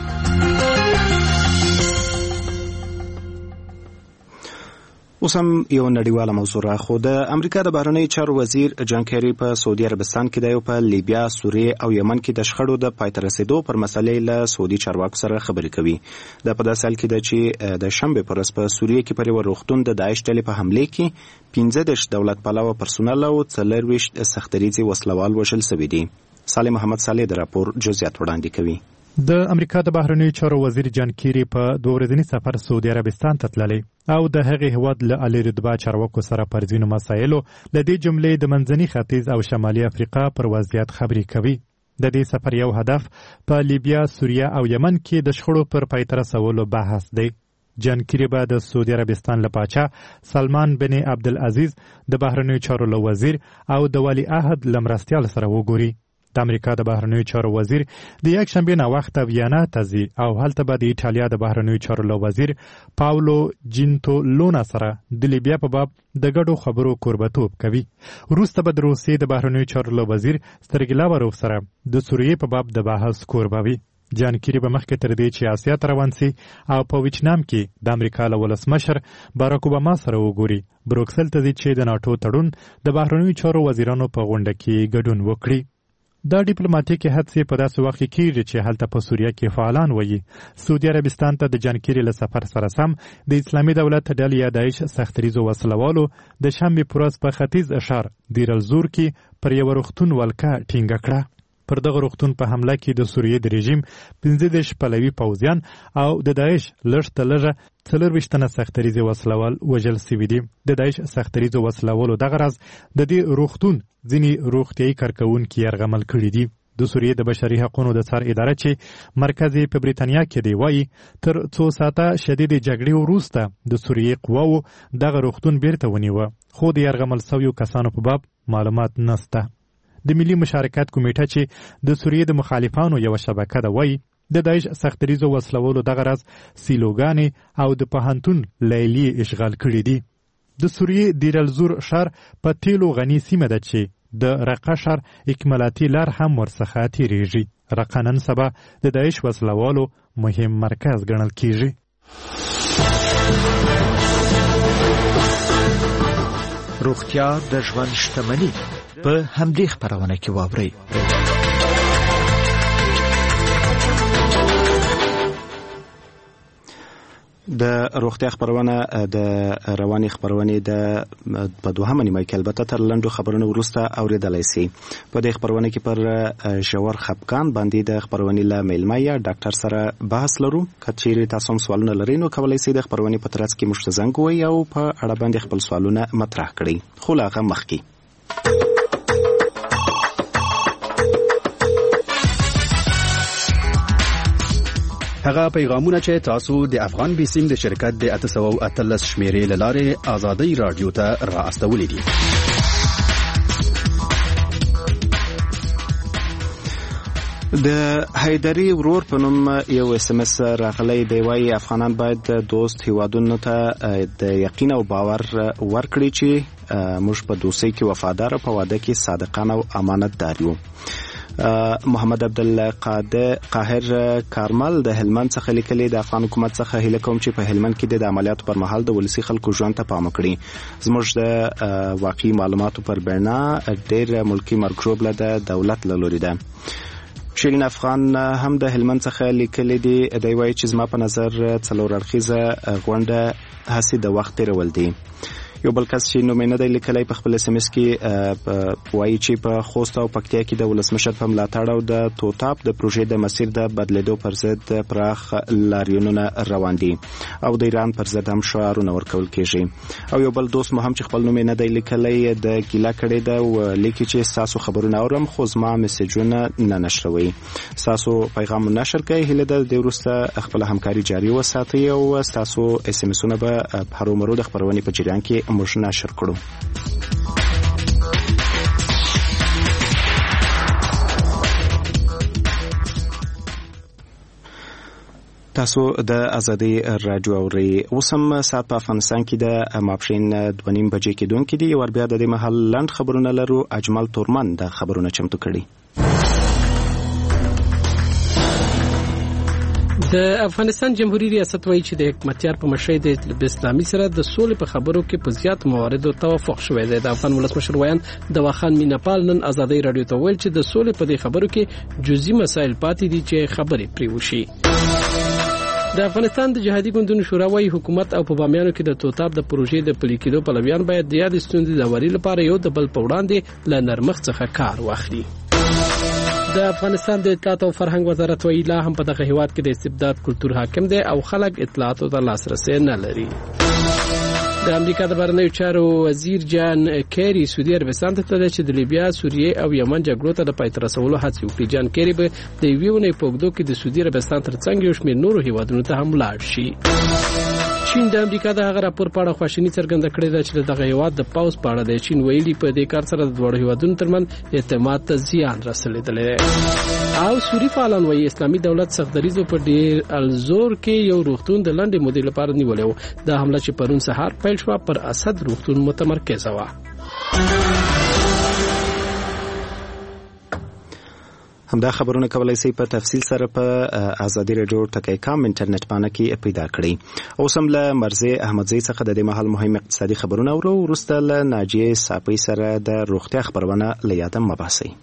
اوس هم یو نړیواله موضوع را خو د امریکا د بهرنیو چارو وزیر جان کیری په سعودي عربستان کې د یو په لیبیا، سوریه او یمن کې د شخړو د پای ته رسیدو پر مسلې له سعودي چارواکو سره خبرې کوي. د په داسې حال کې ده چې د شنبې په ورځ په سوریه کې پر یو روغتون د داعش ډلې په حمله کې پنځه دېرش دولت پالوه پرسونل او څلرویشت سختدریځي وسلوال وژل شوي دي. صالح محمد صالح د راپور جزئیات وړاندې کوي. د امریکا د بهرنیو چارو وزیر جان کیری په دوه ورځني سفر سعودي عربستان ته تللی او د هغې هیواد له اعلی رتبه چارواکو سره پر ځینو مسایلو له دې جملې د منځني ختیځ او شمالي افریقا پر وضعیت خبرې کوي. د دې سفر یو هدف په لیبیا، سوریه او یمن کې د شخړو پر پای ته رسولو بحث دی. جان کیری به د سعودي عربستان له پاچا سلمان بن عبدالعزیز د بهرنیو چارو له وزیر او د ولی عهد له مرستیال سره وګوري. د امریکا د بهرنیو چارو وزیر د یک شنبې ناوخته ویانا ته ځي او هلته به د ایټالیا د بهرنیو چارو له وزیر پاولو جینتولونا سره د لیبیا په باب د ګډو خبرو کوربتوب کوي. وروسته به د روسیې د بهرنیو چارو له وزیر سرګی لاوروف سره د سوریې په باب د بحث کوربه وي. جان کیری به مخکې تر دې چې آسیا ته روان سي او په ویچنام کې د امریکا له ولسمشر باراک اوباما سره وګوري. بروکسل ته ځي چې د ناټو تړون د بهرنیو چارو وزیرانو په غونډه کې ګډون وکړي. دا ډیپلوماټیکي هڅې په داسې وخت کې کېږي چې هلته په سوریه کې فعالان وایي. سعودي عربستان ته د جان کیری له سفر سره سم د اسلامي دولت ډلې یا داعش سختدریځو وسلوالو د شنبې په ورځ په ختیځ ښار دیر الزور کې پر یو روغتون ولکه ټینګه کړه. پر دغه روغتون په حمله کې د سوریې د رژیم پنځه دېرش پلوي پوځیان او د داعش لږ تر لږه څلرویشت تنه سختدریځي وسلوال وژل سوي دي. د داعش سختدریځو وسلوالو دغه راز د دې روغتون ځینې روغتیایي کارکوونکي یرغمل کړي دي. د سوریې د بشري حقوقو د څار اداره چې مرکز یې په بریتانیا کې دی وایي تر څو ساعته شدید جګړې وروسته د سوریې قواو دغه روغتون بیرته ونیوه، خو د یرغمل سویو کسانو په باب معلومات نسته. د ملي مشارکت کمیټه چې د سوریې د مخالفانو یو شبکه ده وایي د داعش سختدریځو وسلوالو دغه راز سیلوګانې او د پوهنتون لیلي اشغال کړي دي. د سوریې دیر الزور ښار په تیلو غني سیمه ده چې د رقه ښار اکمالاتي لار هم ورڅخه تیریږي. رقه نن سبا د داعش وسلوالو مهم مرکز ګڼل کیږي. روغتیا د ژوند شتمني په همدې خپرونه کې واورئ. د روغتیا خبرونه د رواني خبرونه د په دوهمه نیمه کې البته تر لنډو خبرونو وروسته اوریدلای شي. په دې خبرونه کې پر ژور خپګان باندې د خبرونه له میلمه یا ډاکټر سره بحث لرو. کچېری تاسو هم سوالونه لرئ نو کولای شئ د خبرونه په ترڅ کې مشته زنګ ووایئ او په اړه باندې خپل سوالونه مطرح کړئ. خو لا هغه مخکې هغه پیغامونه چې تاسو د افغان بیسیم د شرکت د اته سوه او اتلس شمیرې له لارې آزادۍ رادیو ته را استولې دي. د حیدری ورور په نوم یو اس ام اس راغلی دی. وایي افغانان باید دوست هیوادونو ته د یقین او باور ورکړي چې موږ په دوستۍ کې وفادار او په واده کې صادقانه او امانتدار یو. محمد عبدالقادر قاهر کارمل د هلمند څخه لیکلي د افغان حکومت څخه هیله کوم چې په هلمند کې د عملیاتو پر مهال د ولسي خلکو ژوند ته پام وکړي. زموږ د واقعي معلوماتو پر بنا ډېر ملکي مرګ له د دولت له لوري ده. شیرین افغان هم د هلمند څخه لیکلي دي. دی وایي چې زما په نظر څلور اړخیزه غونډه هسې د وخت تېرول دي. یو بل کس چې نوم یې نه دی لیکلی په خپل اس ام اس کې وایي چې په خوست او پکتیا کې د ولسمشر په ملاتړ او د توتاپ د پروژې د مسیر د بدلیدو پر ضد پراخ لاریونونه روان دي او د ایران پر ضد هم شعارونه ورکول کېږي. او یو بل دوست مو هم چې خپل نوم یې نه دی لیکلی د ګیله کړې ده او لیکي چې ستاسو خبرونه اورم خو زما میسیجونه نه نشروي. ستاسو پیغام نشر کړئ. هیله ده د وروسته خپل همکاري جاري وساتئ او ستاسو اس ام اسونه به په هرومرو د خبرونې په جریان کې موږ نشر کړو. تاسو د ازادي رادیو اوري اوسم سات په افغانستان کې د ماپښین دوه نیم بجې کې دونکو دي ور بیا د دې محل لند خبرونه لرو. اجمل تورمن د خبرونه چمتو کړي. د افغانستان جمهوریت ریاست وایي چې د حکومتیار په مشرۍ د اسلامي سره د سولې په خبرو کې په زیات مواردو توافق شوی دی. د افغان ولسمشر ویان دواخان میناپال نن ازادي رادیو ته ویل چې د سولې په دې خبرو کې جزئي مسایل پاتې دي چې خبرې پرې وشي. د افغانستان د جهادي ګوندونو شورا وايي حکومت او په بامیانو کې د توتاب د پروژې د پلي کېدو پلویان باید د یاد ستوندې د وری لپاره یو د بل په وړاندې له نرمښت څخه کار واخلي. د افغانستان د اطلاعات او فرهنګ وزارت ویلي لا هم په دغه هیواد کې د استبداد کلتور حاکم دی او خلک اطلاعاتو ته لاسرسي نه لري. د امریکا د بهرنیو چارو وزیر جان کیری سعودي عربستان ته تللی چې د لیبیا، سوریې او یمن جګړو ته د پای ته رسولو هڅې وکړي. جان کیری به د یوې اونۍ په اوږدو کې د سعودي عربستان ترڅنګ یو شمېر نورو هیوادونو ته هم لاړ شي. چین د امریکا د هغه راپور په اړه خواشیني څرګنده کړې ده چې دغه هیواد د پاوز په اړه د چین ویلي په دې کار سره د دوه هیوادونو ترمنځ اعتماد ته زیان رسیدلی دی. او سوري فعالان وایي اسلامي دولت سختدریزو په ډیر الزور کې یو روغتون د لنډې مودې لپاره نیولی و. دا حمله چې پرون سهار پیل شوه پر اسد روغتون متمرکزه وه. همدا خبرونه کولای شي په تفصیل سره په ازادي رادیو ټکی کام انټرنیټ باندې کې پیدا کړئ. اوس هم له مرزي احمدزي څخه د دې مهال مهم اقتصادي خبرونه اورو. وروسته له ناجیه صاپي سره د روغتیا خبرونه لیادم مباحثي.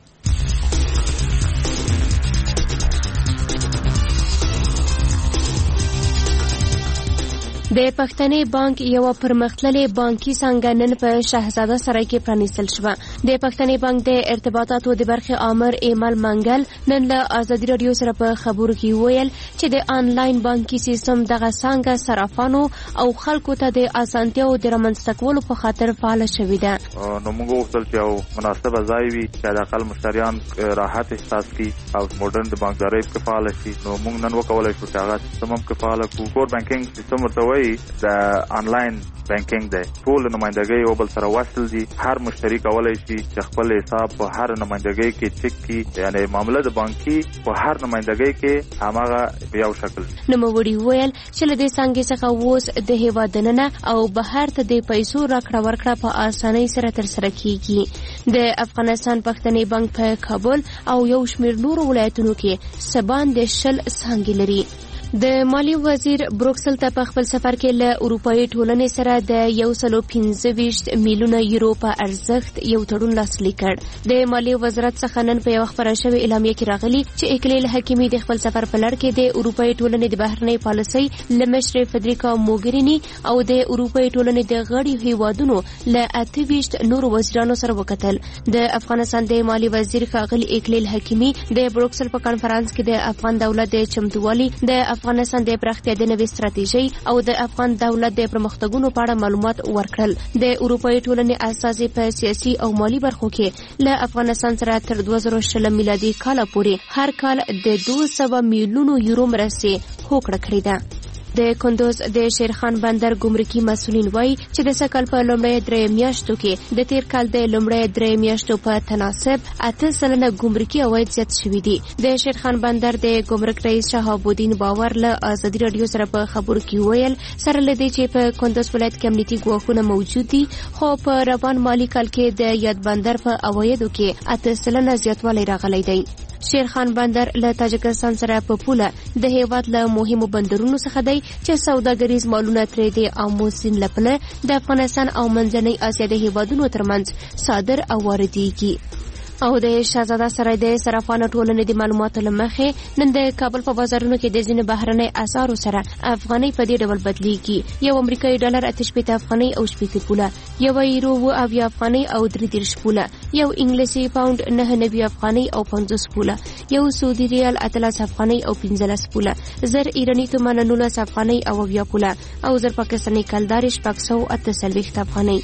د پښتني بانک یو پرمختللي بانکي څنګه نن په شهزاده سرای کې پرانیستل شوه. د پښتني بانک د ارتباطاتو د برخې امر ایمل منګل نن له ازادي رادیو سره په خبرو کې ویل چې د آنلاین بانکي سیستم دغه څنګه صرافانو او خلکو ته د اسانتیاو د رامنځته کولو په خاطر فعال شوې ده. نو موږ غوښتل چې یو مناسبه ځای وي چې د خپل مشتریان راحت احساس کړي او ماډرن د بانکدارۍ په فعال شي. نو موږ نن وکولای شو چې هغه سیستم هم په فعال کړو. کور بانکینګ سیستم ورته د آنلاین بانکینګ دی. ټول نمائندګۍ یو بل سره وصل دي. هر مشتری کولای شي چې خپل حساب په هر نمائندګۍ کې چک کړي. یعنی معاملې د بانکي په هر نمائندګۍ کې هماغه یو شکل. نو موري ویل چې له دې څنګه څخه اوس د هیواد دننه او بهر ته د پیسو راکړه ورکړه په اسانۍ سره تر سره کیږي. د افغانستان پښتني بانک په کابل او یو شمېر نورو ولایتونو کې سبان د شل څانګې لري. د مالی وزیر بروکسل ته په خپل سفر کې له اروپאי ټولنې سره د یو سل او پنځه ویشت میلیونه یورو په ارزښت یو تړون لاسلیک کړ. د مالی وزارت څخه نن په یو خبره شوې اعلامیه کې راغلي چې اکلیل حکیمي د خپل سفر په لړ کې د اروپאי ټولنې د بهرنۍ پالیسۍ له مشر فدریکا موګرینی او د اروپאי ټولنې د غړي هیوادونو له اته ویشت نورو وزیرانو سره وکتل. د افغانستان د مالی وزیر ښاغلي اکلیل حکیمي د بروکسل په کانفرنس کې د افغان دولت د چمتووالي، د افغانستان د پراختیا د نوې ستراتیژۍ او د افغان دولت د پرمختګونو په اړه معلومات ورکړل. د اروپאי ټولنې اساسي په سیاسي او مالی برخو کې له افغانستان سره تر دوه زره شل میلادي کال پورې هر کال د دوه سوه میلیونو یورو مرستې هوکړه کړې ده. د کندوز د شیرخان بندر ګمرکي مسؤلین وایي چې د سکل په لومړی درې میاشتو کې د تیر کال د لومړی درې میاشتو په تناسب اته سلنه ګمرکي عواید زیات شوي دي. د شیرخان بندر د ګمرک رئیس شهاب الدین باور له ازادي رادیو سره په خبرو کې ویل سره لدی چې په کندوز ولایت کې امنیتي ګواښونه موجود دي، خو په روان مالی کال کې د یاد بندر په عوایدو کې اته سلنه زیاتوالی راغلی دی. شیرخان بندر له تاجکستان سره په پوله د هیواد له مهمو بندرونو څخه دی چې سوداګریز مالونه ترې د آمو سیند له پله د افغانستان او منځنۍ اسیا د هیوادونو ترمنځ صادر او واردېږي. او د شهزاده سرای د صرافانو ټولنې د معلوماتو له مخې نن د کابل په بازارونو کې د ځینې بهرنۍ اسعارو سره افغانۍ په دې ډول بدلیږي. یو امریکایي ډالر اته شپېته افغانۍ او شپېته پوله، یو یورو اوه اویا افغانۍ او درې دېرش پوله، یو انګلیسي پاوند نهه نوي افغانۍ او پنځوس پوله، یو سعودي ریال اتلس افغانۍ او پنځلس پوله، زر ایراني تومان نولس افغانۍ او اویا پوله، او زر پاکستاني کلدار شپږ سوه اته څلوېښت افغانۍ.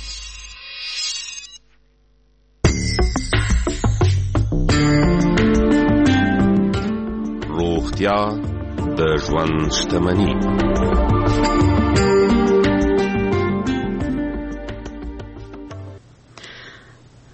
روغتیا د ژوند شتمني.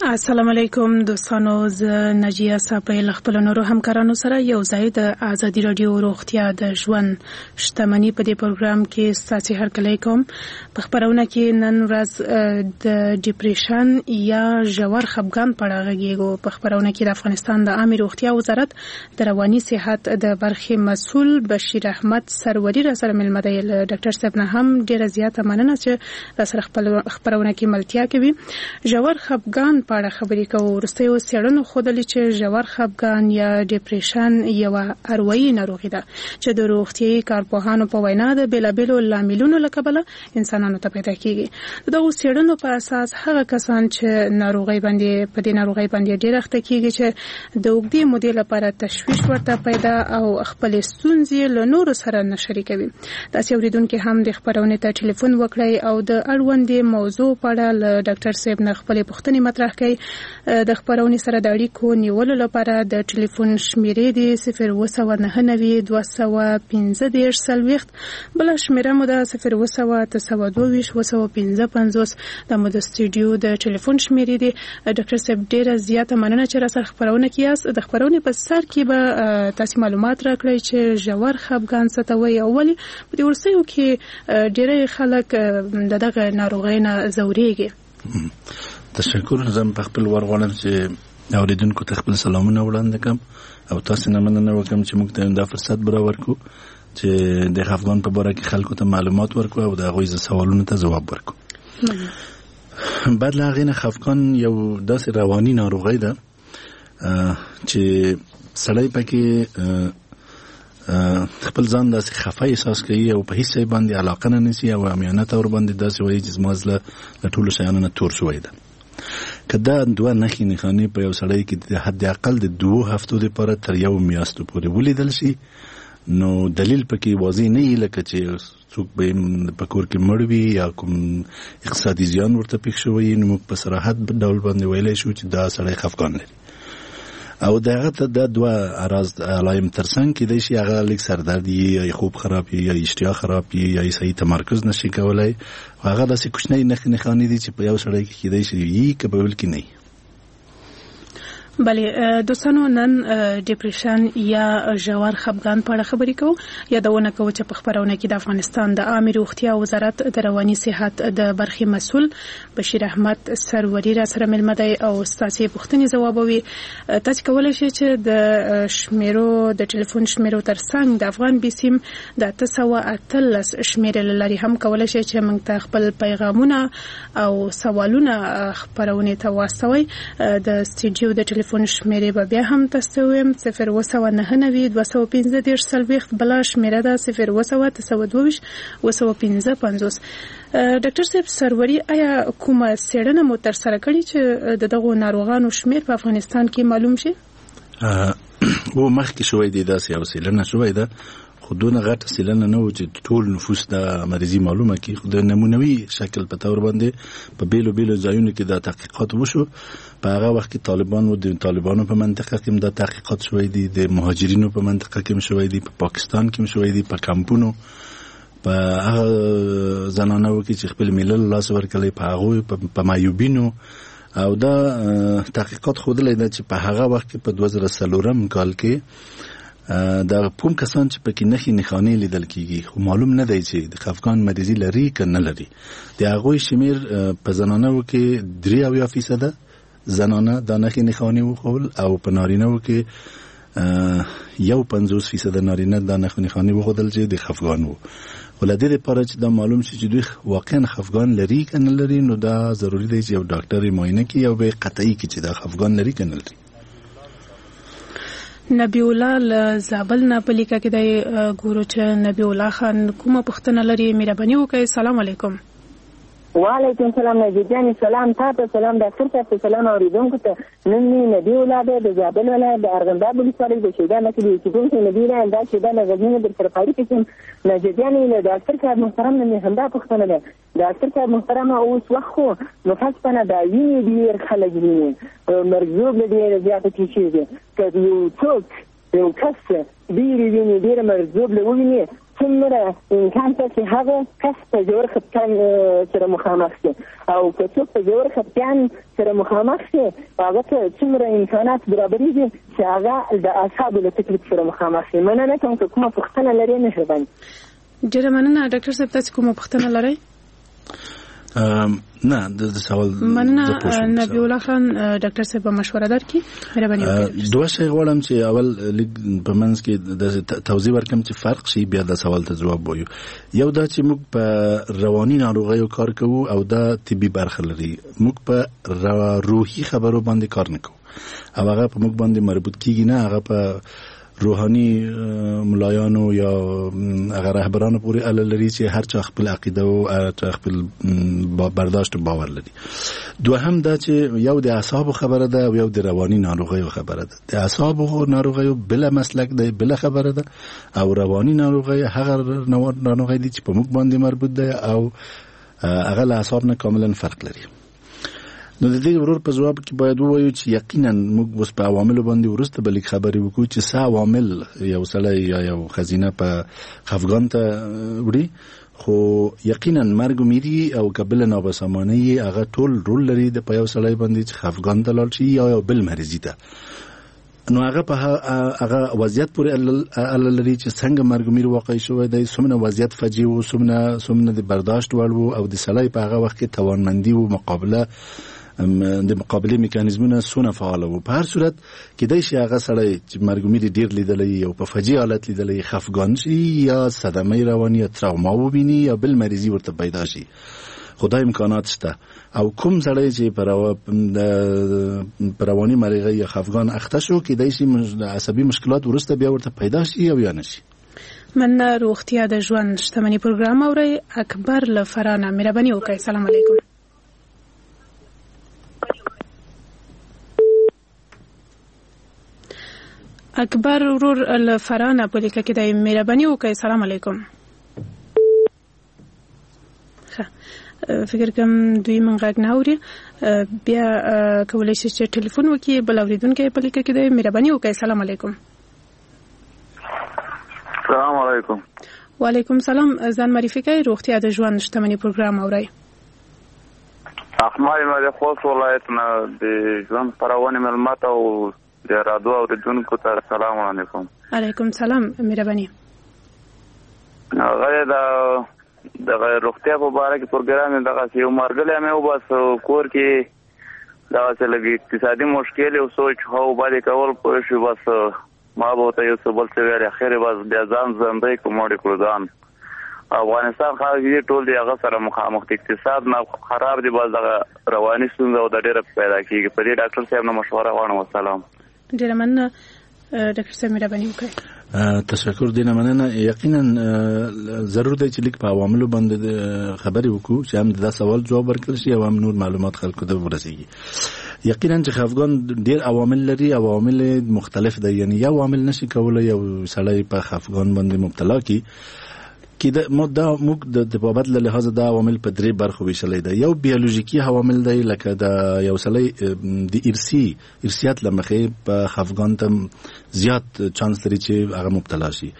السلام علیکم دوستانو، زه نجیه صافی له خپلو نورو همکارانو سره یو ځای د ازادي راډیو روغتیا د ژوند شتمني په دې پروګرام کې ستاسو هرکلی کوم. په خپرونه کې نن ورځ د ډیپریشن یا ژور خفګان په اړه غږیږو. په خپرونه کې د افغانستان د عامه روغتیا وزارت د رواني صحت د برخې مسؤل بشیر احمد سروري را سره ملمه دی. ډاکټر صاحب نه هم ډیره زیاته مننه چې را سره خپل خپرونه کې ملتیا کوي. ژور خفګان په اړه خبرې کوو. وروستیو څېړنو ښودلي چې ژور خفګان یا ډیپریشن یوه اروایي ناروغي ده چې د روغتیایي کارپوهانو په وینا د بېلابېلو لاملونو له کبله انسانانو ته پیدا کېږي. د دغو څېړنو په اساس هغه کسان چې ناروغۍ باندې په دې ناروغۍ باندې ډېر اخته کېږي چې د اوږدې مودې لپاره تشویش ورته پیدا او خپلې ستونزې له نورو سره نه شریکوي. داسې اورېدونکي هم د خپرونې ته ټلیفون وکړئ او د اړوندې موضوع په اړه له ډاکټر صاحب نه خپلې پوښتنې مطرح کوي. د خپرونې سره د اړیکو نیولو لپاره د ټلیفون شمیرې دي صفر اووه سوه نهه نوي دوه سوه پنځه دېرش څلوېښت، بله شمیره مو ده صفر اووه سوه اته سوه دوه ویشت اووه سوه پنځه پنځوس. دا مو د سټوډیو د ټلیفون شمیرې دي. ډاکټر صاحب ډېره زیاته مننه چې را سره خپرونه کې یاست. د خپرونې په سر کې به تاسو معلومات راکړئ چې ژور خفګان څه ته وایي او ولې په دې وروستیو کې ډېری خلک د دغه ناروغۍ نه ځورېږي. تشکر. زه په خپل ور غواړم چې اوریدونکو ته خپل سلامونه وړاندې کړم او تاسو نه مننه وکړم چې موږ ته دا فرصت برابر کړو چې د خفګان په اړه کې خلکو ته معلومات ورکړو او د هغوی سوالونو ته ځواب ورکړو. بعد له هغې نه خفګان یو داسې رواني ناروغي ده چې سړی پکې خپل ځان داسې خفه احساس کوي او په هیڅ شی باندې علاقه نه نیسي او عامیانه طور باندې داسې وایي چې زما زړه له ټولو شیانو نه تور شوی ده. که دا دوه نښې نښانې په یو سړی کې د حد اقل د دوو هفتو دپاره تر یو میاشتو پورې ولیدل شي نو دلیل پکې واضح نه وي لکه چې څوک به په کور کې مړ وي یا کوم اقتصادي زیان ورته پېښ شوی نو موږ په صراحت ډول باندې ویلی شو چې دا سړی خفګان لري. او د هغه ته دا دوه اراز علایم ترڅنګ کېدای شي هغه لږ سردرد یا خوب خراب یا اشتها خراب یا صحیح تمرکز نشي کولی. هغه داسې کوچنۍ نښې نښانې دي چې په یو سړی کې کېدای شي وي که په بل کې نه وي. بله دوستانو، نن ډیپریشن یا ژور خفګان په اړه خبرې کوو. یادونه کوو چې په خپرونه کې د افغانستان د عامه روغتیا وزارت د رواني صحت د برخې مسؤل بشیر احمد سروري را سره ملمه دی او ستاسو پوښتنې ځوابوي. تاسو کولی شئ چې د شمیرو د ټلیفون شمیرو ترڅنګ د افغان بي سیم د اته سوه اتلس شمیرې له لارې هم کولی شئ چې موږ ته خپل پیغامونه او سوالونه خپرونې ته واستوئ. د سټوډیو د ټلیفون شمیرې به بیا هم تاسو ویم صفر اووه سوه نهه نوي دوه سوه پنځه دېرش څلوېښت، بله شمیره ده صفر اووه سوه اته سوه دوه ویشت اووه سوه پنځه پنځوس. ډاکټر صاحب سروري، آیا کومه څېړنه مو ترسره کړې چې د دغو ناروغانو شمیر په افغانستان کې معلوم شي؟ او مخکې شوی دی داسې یو څېړنه شوی ده خو دونه غټه څېړنه نه و چې ټول نفوس د مریضي معلومه کړي. خو د نمونوي شکل په طور باندې په بیلو بیلو ځایونو کې دا تحقیقات وشو. په هغه وخت کې طالبانو د طالبانو په منطقه کې هم دا تحقیقات شوی دي، د مهاجرینو په منطقه کې هم شوی دي، په پاکستان کې هم شوی دي، په کمپونو په هغه زنانو کې چې خپل ملل لاس ورکړي په هغوی په مایوبینو. او دا تحقیقات ښودلی ده چې په هغه وخت کې په دوه زره څلورم کال کې دا کوم کسان چې پکې نښې نښانې لیدل کېږي خو معلوم نه دی چې د خفګان مریضي لري که نه لري، د هغوی شمیر په زنانو کې درې اویا فیصده زنانه دا نښې نښانې وښول او په نارینهو کې یو پنځوس فیصده نارینه دا نښې نښانې وښودل چې د خفګان وو. خو له دې دپاره چې دا معلوم شي چې دوی واقعا خفګان لري که نه لري نو دا ضروري دی چې یو ډاکټر یې معاینه کړي او به یې قطعي کړي چې دا خفګان لري که نه لري. نبی الله له زابل نه په لیکه کې دی ګورو چې نبی الله خان کومه پوښتنه لري. مهرباني وکړئ. سلام علیکم. وعلیکم السلام نجیب جان. سلام تاسو، سلام ډاکټر صاحب، سلام اوریدونکو ته. نن مې نبی الله د زابل ولایت د ارغنداب ولسوالۍ د شیدانه کې اوسېدونکی نبی الله دا شیدانه غزني در سره فارق شم. نجیب جان له ډاکټر صاحب محترم نه همدا پوښتنه ده. ډاکټر صاحب محترم اوس وخت خو مفصله دا ویني ډېر خلک ویني مرزوب ډېر زیاته کیږي که یو څوک یو کس ډېرې ویني ډېر مرزوب له وویني څومره امکان ته چې هغه کس په ژور خفګان سره مخامخ شي او که څوک په ژور خفګان سره مخامخ شي هغه ته څومره امکانات برابرېږي چې هغه د اعصابو له تکلیف سره مخامخ شي. مننه کوم که کومه پوښتنه لرئ مهرباني. ډېره مننه. ډاکټر صاحب تاسو کومه پوښتنه لرئ؟ نه د سوال مننه. نبی الله خان ډاکټر صاحب مشوره درکړي مهرباني وکړئ. دوه شی غواړم چې اول په منځ کې د توضیح ورکړم چې فرق شي بیا د سوال ته جواب وایو. یو دا چې موږ په رواني ناروغیو کار کوو او دا طبي برخه لري. موږ په روحي خبرو باندې کار نه کوو او هغه په موږ باندې مربوط کیږي نه، هغه په روحاني ملایانو یا هغه رهبرانو پورې اړه لري چې هر چا خپل عقیده او هر چا خپل برداشت او باور لري. دوهم دا چې یو د اعصابو خبره ده او یو د رواني ناروغیو خبره ده. د اعصابو ناروغیو بل مسلک ده، بل خبره ده، او رواني ناروغي هغه ناروغي دي چې په موږ باندې مربوط ده او هغه له اعصاب نه کاملا فرق لري. نو د دې ورور په جواب کې باید ووایو چې یقینا موږ اوس په عواملو باندې ورسته بلک خبرې وکړو چې څه عوامل یو سړی یا یو خزینه په خفګان ته وړي، خو یقینا مرګ میری او قبل نابسامانی هغه ټول رول لري د په یو سړی باندې چې خفګان ته لاړ شي یا یو بل مریضی ته. نو هغه په هغه وضعیت پورې اړه لري چې څنګه مرګ میری واقع شوی دی، څومره وضعیت فجیع و، څومره څومره د برداشت وړ و او د سړی په هغه وخت کې توانمندي او مقابله د مقابله میکانیزمونه سونه فعال وو. په هر صورت کېدای شي هغه سړی چې مرګ میری ډیر لیدلی او په فجیع حالت لیدلی خفګان شي یا صدمه رواني یا تراوما وبیني یا بل مریضي ورته پیدا شي. خدای امکانات شته او کوم سړی چې پر رواني مرغۍ یا خفګان اخته شو کېدای شي عصبي مشکلات ورسته بیا ورته پیدا شي او یا نشي. من روغتیا د ژوند شتمنۍ پروګرام اوري. اکبر له فرانه مهرباني وکړئ. السلام علیکم. اکبر ورور الفرانه په لیکه کې د مهرباني وکړئ. السلام علیکم. فکر کوم دوی مونږ غږ نه اوري، بیا کولای شي چې ټلیفون وکړي. بل اوریدونکي په لیکه کې د مهرباني وکړئ. السلام علیکم. السلام علیکم. وعلیکم السلام. ځان معرفي کړئ. روغتیا د ژوند شتمنۍ پروګرام اورئ. احمد مې خوست ولایت نه د ژوند پرونه معلومات او د رادیو اوریدونکو ته السلام علیکم. علیکم سلام. مهرباني. هغه دا د روغتیا په اړه کې پروګرام دغه یو مرګله مې وباس کور کې دا څه لګي اقتصادي مشکل او سوچ هو باندې کول په شو بس ما به ته یو څه بل څه ویل اخر بس بیا ځان زندې کومړي کړدان. افغانستان خارجي ټول دی هغه سره مخامخ اقتصاد نه خراب دی، بس دغه رواني ستونزه او د ډېر پیدا کیږي. په دې ډاکټر صاحب نو مشوره غواړم. والسلام. ډېر مننه ډاکټر صاحب مهرباني وکړئ. تشکر دینه مننه. یقینا ضرور دی چې لیک په عواملو باندې خبرې وکړو چې هم دا سوال جواب ورکړل شي او هم نور معلومات خلکو ته ورسیږي. یقینا چې خفګان ډیر عوامل لري، عوامل مختلف دي، یعنی یو عامل نشي کولای یو سړی په خفګان باندې مبتلا کی کې د مده موږ د بابت له لحاظ د عوامل په درې برخو ویشلې ده. یو بیولوژیکي عوامل دی لکه د یو سړی د ارسی ارسیات لمخې په خفګان ته زیات چانس لري چې هغه مبتلا شي.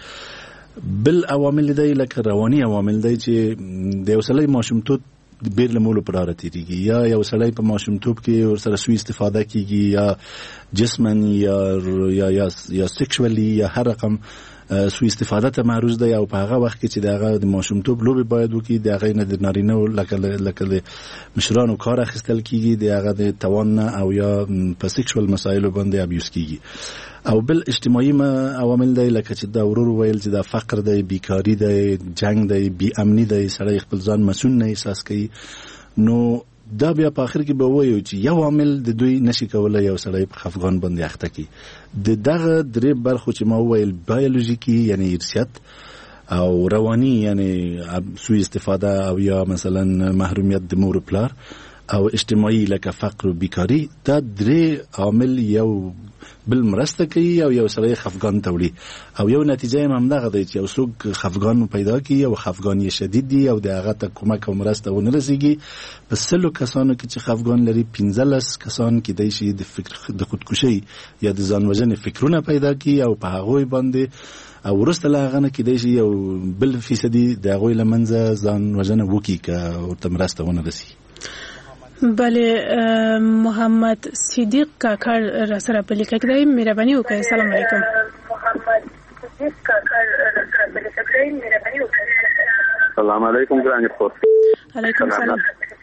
بل عوامل دی لکه رواني عوامل دی چې د یو سړی ماشومتوب بیر لمولو پر اړه تیریږي یا یو سړی په ماشومتوب کې ورسره سوء استفاده کیږي یا جسمانی یا یا یا یا سیکشوالي یا هر رقم سوء استفاده ته معرض دی او په هغه وخت کې چې دغه د ماشومتوب لوبي باید وکړي دغه نه د نارینه لکه لکه مشرانو کار اخیستل کیږي دغه د توان او یا په سیکشوال مسایلو باندې ابیوز کیږي. او بل اجتماعي عوامل دی لکه چې دا ورور ویل چې دا فقر دی، بیکاری دی، جنگ دی، بی امنی دی، سړی خپل ځان مسؤل نه احساس کوي. نو دا بیا په اخر کې به وایو چې یو عامل د دوی نشي کولای یو سړی په خفګان باندې اخته کی. د دغه درې برخو چې ما ویل بیولوژیکي یعنی ارثیات او رواني یعنی سوء استفاده او یا مثلا محرومیت د مور پلار او اجتماعي لکه فقر او بیکاری، دا درې عامل یو بل مرسته کوي او یو سړی خفګان ته وړي او یو نتیجه هم همدغه دی چې یو څوک خفګان پیدا کوي او خفګان یې شدید دی او د هغه ته کومک او مرسته ونه رسیږي. په سلو کسانو کې چې خفګان لري پنځلس کسان کې دی چې د فکر د خودکشي یا د ځان وژنې فکرونه پیدا کوي او په هغه باندې او ورسته لا غنه کې دی شي یو بل فیصدي د هغوی له منځه ځان وژنه وکړي که ورته مرسته ونه رسي. بله محمد صدیق کاکړ را سره په لیکه کې دی. مهرباني وکړئ. السلام علیکم. محمد صدیق کاکړ را سره په لیکه کې دی. مهرباني وکړئ. السلام علیکم ګرانې خور. علیکم سلام.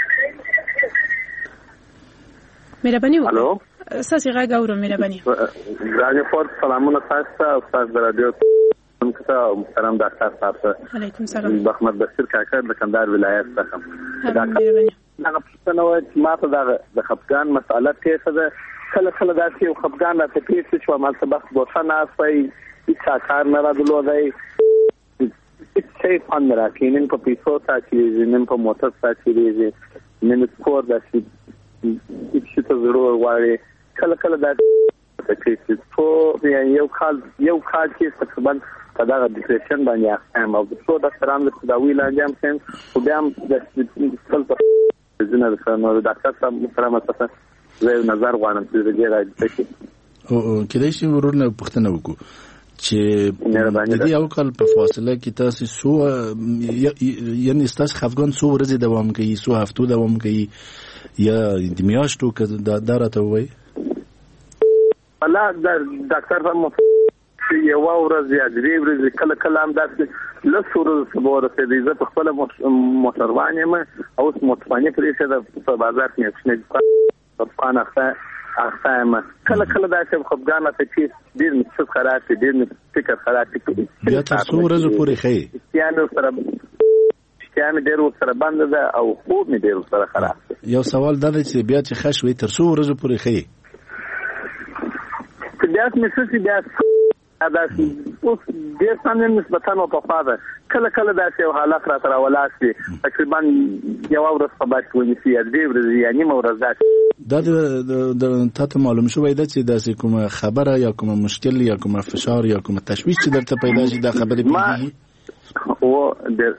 مهرباني وکړئ. الو ساسي غږ اورو. مهرباني ګرانې خور سلامونه تاسو ته او تاسو د رادیو څخه محترم ډاکټر صاحب ته. علیکم سلام. محمد بشیر کاکړ د کندهار ولایت څخه. مهرباني. هغه پوښتنه وه چې ما ته د خفګان مسأله پیښه ده. کله کله داسې یو خفګان راته پېښ شو، همالته بس ګوښه ناست وی، هېڅ کار نه رادرلودی، هېڅ شی خوند نه راکوي، نن په پیسو ساچېږي، نن په موټر ساچېږي، نن کور داسې هېڅ شي ته زړه ورغواړي. کله کله داسې پېښ شي. څو یو کال یو کال کې تقریبا په دغه ډپریشن باندې اخته یم او د څو ډاکټرانو د تداوي لاندې هم یم، خو بیا هم خپل په زنه نو د ډاکټر صاحب محترمه څخه زه یو نظر غواړم چې د دې راځي شي. او کېدای شي ورور نه پوښتنه وکړو چې د دې یو کال په فاصله کې تاسو سو یعنی تاسو خفګان څو ورځې دوام کوي، څو هفتو دوام کوي، یا د میاشتو که دا راته ووایي؟ والله ډاکټر صاحب یو ورځ یا درې ورځې کله کله هم داسې لس ورځې څه به ورسېدی. زه په خپله موټروان یم، اوس موټرواني پرېښې ده په بازار کې کوچنی دکان اخته یم. کله کله داسې خفګان راته چې ډېر مې څه خراب شي، ډېر مې فکر خراب شي. بیا تر څو ورځو پورې ښیي؟ اشتها مې ورسره اشتها مې ډېر ورسره بنده ده او خوب مې ډېر ورسره خراب دی. یو سوال دا دی چې بیا چې ښه شوې تر څو ورځو پورې ښیي؟ بیا مې څه شي بیا دا اوس ډېر څه نسبتاً وپخوا ده. کله کله داسې یو حالت راته راولاړ شي، تقریبا یوه ورځ په باد کې ونیسي یا درې ورځې یا نیمه ورځ داسې. دا د تا ته معلوم شوی ده چې داسې کومه خبره یا کومه مشکل یا کومه فشار یا کومه تشویش چې درته پیدا شي دا خبرې پېږي؟ او ډېر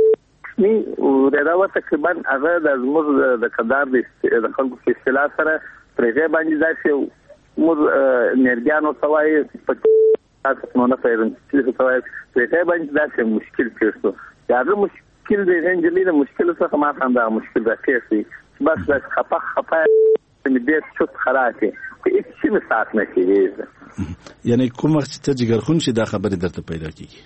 دا تقریبا هغه د زموږ د کندهار د خلکو په اصطلاح سره پر هغې باندې داسې موږ نیرګیانو ته وایي تاسو نه پیژنئ چې تاسو په باندې داسې مشکل کېږي. هغه مشکل دی انجلي د مشکل څخه ما هم دا مشکل راکېږي. بس د خپه خپه مې ډېر چوت خراب دي، هیڅ شي مې سات نه کېږي. یعنی کوم وخت چې ته جګرخون شي دا خبرې درته پیدا کېږي؟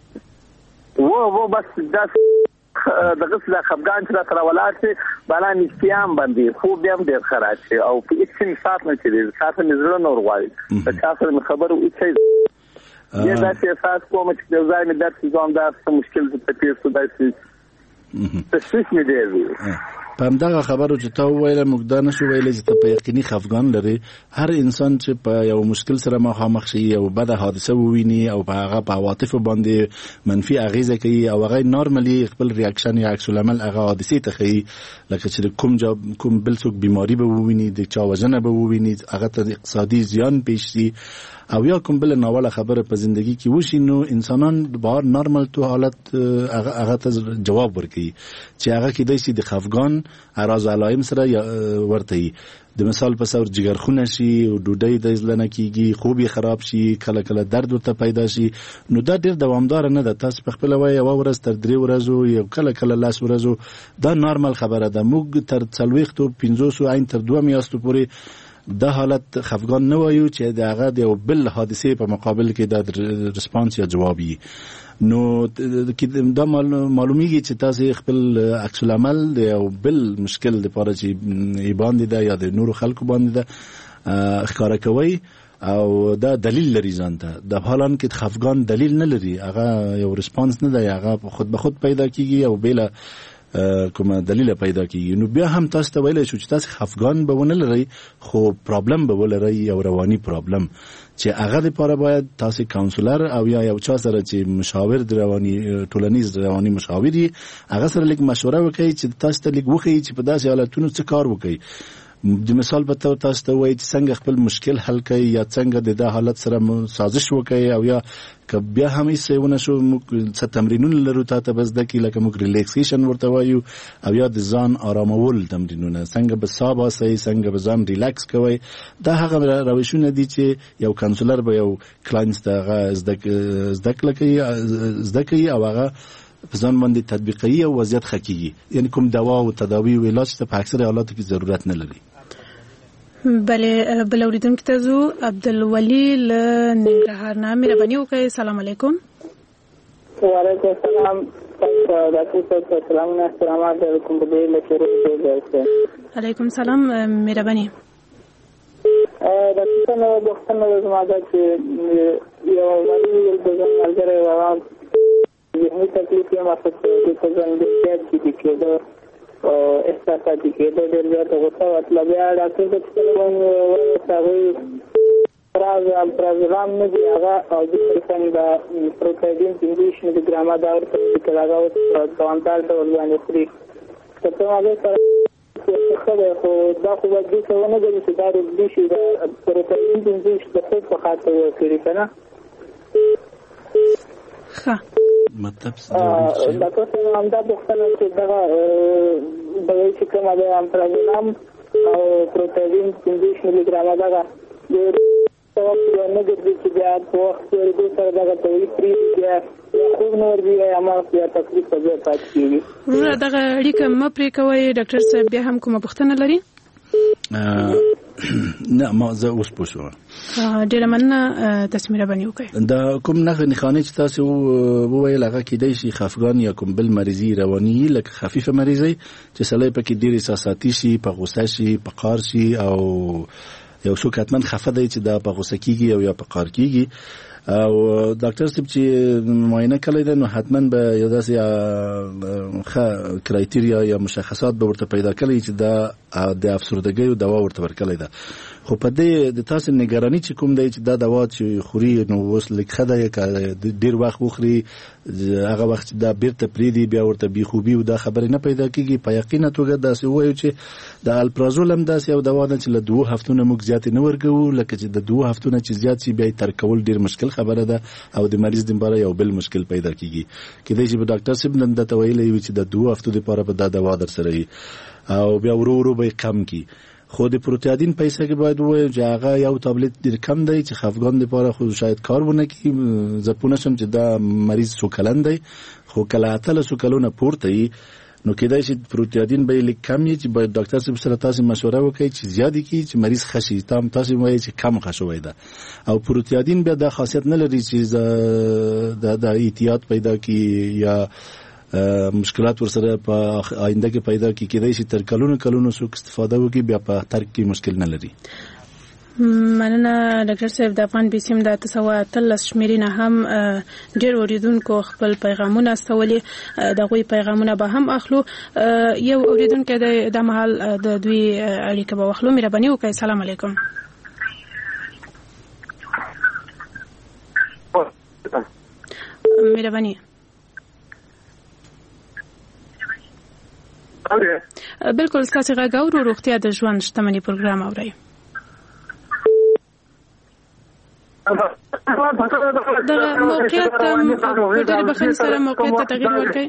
و و بس دا دغه څه خفګان چې راته راولاړ شي بالا نشتیام باندې خوب بیا هم ډېر خراب شي او په هېڅ شي مې سات نه کېږي. سات مې زړه نه ورغواړي، د چا سره مې خبره هېڅ یا داسې احساس کوم چې یو ځای مې داسې ځان داسې مشکل ته پیښ شو، داسې تشویش مې ډېر وي. په همدغه خبرو چې تا وویله موږ دا نشو ویلی چې ته په یقیني خفګان لرې. هر انسان چې په یو مشکل سره مخامخ شي، یو بده حادثه وویني او په هغه په عواطفو باندې منفي اغیزه کوي او هغه نارملي خپل ریاکشن یا عکس العمل هغه حادثې ته ښیي، لکه چې کوم جا کوم بل څوک بیماري به وویني، د چا وژنه به وویني، هغه ته اقتصادي زیان پیښ شي او یا کوم بل ناوړه خبره په زندگی کې وشي، نو انسانان بهر نارمل تو حالت هغه ته جواب ورکوي چې هغه کېدای شي د خفګان اراز علایم سره ورته وي. د مثال په څور جګرخونه شي، ډوډۍ د ځله نه کېږي، خوب یې خراب شي، کله کله درد ورته پیدا شي. نو دا ډېر دوامدار نه ده. تاسو په خپله وایي یوه ورځ تر درې ورځو یا کله کله لس ورځو دا نارمل خبره ده. موږ تر څلوېښتو پنځوسو عین تر دوه میاشتو پورې دا حالت خفګان نه وایو چې د هغه د یو بل حادثې په مقابل کې د ریسپانس یا جواب وي. نو دا معلومیږي چې تاسو خپل عکس العمل د یو بل مشکل لپاره چې باندې ده یا د نورو خلکو باندې ده ښکاره کوي او دا دلیل لري ځان ته. د حالان کې خفګان دلیل نه لري، هغه یو ریسپانس نه ده، هغه خود به خود پیدا کیږي او بلا کومه دلیل پیدا کیږي. نو بیا هم تاسو ته ویلی شو چې تاسو خفګان به ونه لرئ خو پرابلم به ولرئ، یو رواني پرابلم چې هغه لپاره باید تاسو کاونسلر او یا یو چا سره چې مشاور د رواني ټولنیز رواني مشاور یې هغه سره لیک مشوره وکړي چې تاسو ته لیک وښیي چې په داسې حالتونو څه کار وکړي. د مثال په تور تاسو ته وایي چې څنګه خپل مشکل حل کړئ یا څنګه د دا حالت سره سازش وکړئ او یا که بیا هم یې سیونه شو څه تمرینونه لرو تاته بس دکې لکه موږ ریلیکسیشن ورته وایو او یا د ځان آرامول تمرینونه څنګه به ساه باسئ څنګه به ځان ریلیکس کوئ دا هغه روشونه دي چې یو کانسولر به یو کلاینټ ته هغه زده کړه کوي زده کوي او هغه په ځان باندې تطبیقي او وضعیت ښه کیږي یعنی کوم دوا او تداوی او علاج ته په اکثره حالاتو کې ضرورت نه لري. بله بل اوریدونکو ته زو عبدالولي له ننګرهار نه مهرباني وکړئ. سلام علیکم. وعلیکم السلام. ډاکټر سلام نه سلامات علیکم به له شروع څخه. علیکم سلام مهرباني. ا د څنګه د څنګه زما د یو مریض د ځان ملګری روان یو تکلیف یې ماسه د ځان د چې کېده او احساسات کېده د ورته غوښتنه مطلب یا ډاکټر د څنګه ورته راز پرازلام نه دی هغه او د څنګه پروتین انډیشن د ګراما دا ورته کلاګه او ځانتال ته ولونه فري څه هغه سره خو خو دا خو د دې څه نه دی چې دا د دې شي د پروتین انډیشن د څه په خاطر وکړي کنه ښه مطلب څه دا څه هم دا په خپل کې دا د وایي چې کومه د امپرازولام او پروتین انډیشن د ګراما دا د څه نه دی چې دا په وخت کې د سره دا ته وی پری یا خو نور دی یا ما یا تکلیف په پات کیږي. ورته دا اړیکه م پرې کوي ډاکټر صاحب بیا هم کومه پوښتنه لري؟ نه ما زه اوس پوښتنه ډېر مننه تاسو مهرباني وکړئ. دا کوم نه نښانې چې تاسو وویل هغه کېدای شي خفګان یا کوم بل مریضي رواني لکه خفیفه مریضي چې سړی پکې ډېر احساساتي شي په غوسه شي په قهر شي او یو څوک حتمن خفه دی چې دا په غوسه کېږي او یا په قهر کېږي او ډاکټر صاحب چې معاینه کړی دی نو حتمن به یو داسې ښه کرایټیریا یا مشخصات به ورته پیدا کړي چې دا د افسردګۍ دوا ورته ورکړی ده. خو په دې د تاسو نگرانی چې کوم دی چې دا دوا چې خوري نو اوس لږ ښه دی که ډېر وخت وخوري هغه وخت دا بیرته پرېږدي بیا ورته بېخوبي او دا خبرې نه پیدا کېږي. په یقینه توګه داسې ووایو چې د الپرازول هم داسې یو دوا ده چې له دوو هفتو نه موږ زیاتې نه ورکوو لکه چې د دوو هفتو نه چې زیات شي بیا یې ترک کول ډېر مشکل خبره ده او د مریض دپاره یو بل مشکل پیدا کېږي. کېدای شي به ډاکټر صاحب نن درته ویلی وي چې د دوو هفتو دپاره به دا دوا در سره وي او بیا ورو ورو به یې کم کړي. خو د پروتیادین پیسې کې باید ووایو چې هغه یو تابلیت ډېر کم دی چې خفګان دپاره خو شاید کار ونه کړي. زه پوه نه شم چې دا مریض څو کلن دی خو کله اتلسو کلونه پورته وي نو کېدای شي پروتیادین به یې لږ کم وي چې باید ډاکټر صاحب سره تاسې مشوره وکړئ چې زیات یې کړي چې مریض ښه شي. تام تاسې وایئ چې کم ښه شوی ده او پروتیادین بیا دا خاصیت نه لري چې د احتیاط پیدا کړي یا مشکلات ورسره په آینده کې پیدا کی. کېدای شي تر کلونو کلونو څوک استفاده وکړي بیا په ترک کې مشکل نه لري. مننه ډاکټر صاحب. د افغان بیسیم د تسوا تلس شمیرې نه هم ډېر اوریدونکو خپل پیغامونه استولي دغه پیغامونه به هم اخلو. یو اوریدونکو د مهال د دوی اړیکه به واخلو. مهرباني وکړئ. سلام علیکم. مهرباني بالکل ستاسو غږ اورو. روغتیا د ژوند شتمنۍ پروګرام اورئ. د موقعیت په ډېر بخښنې سره موقعیت ته تغییر ورکړئ.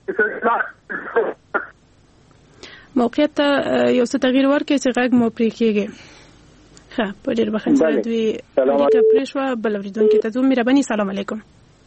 موقعیت ته یو څه تغییر ورکړئ چې غږ مو پرې کېږي. ښه په ډېر بخښنې سره دوی اړیکه پرې شوه. بل اورېدونکي ته ځو. مهرباني. سلام علیکم.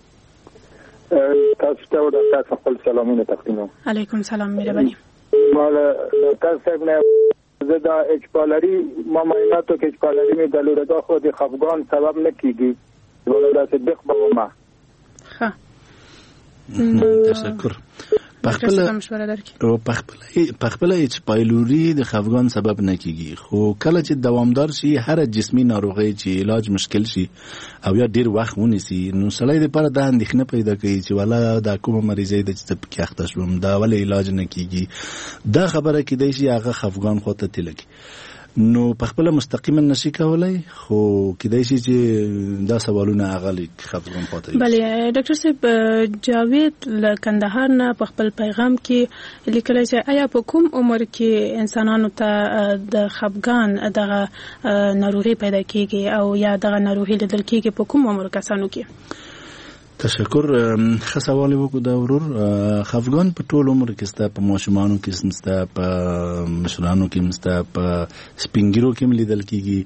تاسو ته د تاسو خپل سلامونه تقدیم. علیکم سلام. مهرباني. مال ډاکټر صاحب نه زه دا اچپالری ما معایناتو کې اچپالری مې دلوره دا خو د خفګان سبب نه کیږي ولدا صدق به ما. ښه تشکر. پخپل او پخپل پخپل چې پایلوري د خفګان سبب نه کیږي خو کله چې دوامدار شي هر جسمي ناروغي چې علاج مشکل شي او یا ډیر وخت ونیسي نو سړی لپاره دا اندېښنه پیدا کوي چې والا دا کومه مریضي د چې پکې اخته شوم دا ولې علاج نه کیږي. دا خبره کېدای شي هغه خفګان خو ته تلګي. نو په خپل مستقیما نشي کولای، خو کېدای شي چې دا سوالونه هغه لیک خفګان پاتې. بله ډاکټر صاحب، جاوید له کندهار نه په خپل پیغام کې لیکلی چې آیا په کوم عمر کې انسانانو ته د خفګان دغه ناروغي پیدا کیږي او یا دغه ناروغي لیدل کیږي په کوم عمر کسانو کې؟ تشکر. ښه سوال وکړو دا ورور. خفګان په ټول عمر کې ستا، په ماشومانو کې ستا، په مشرانو کې ستا، په سپینګیرو کې لیدل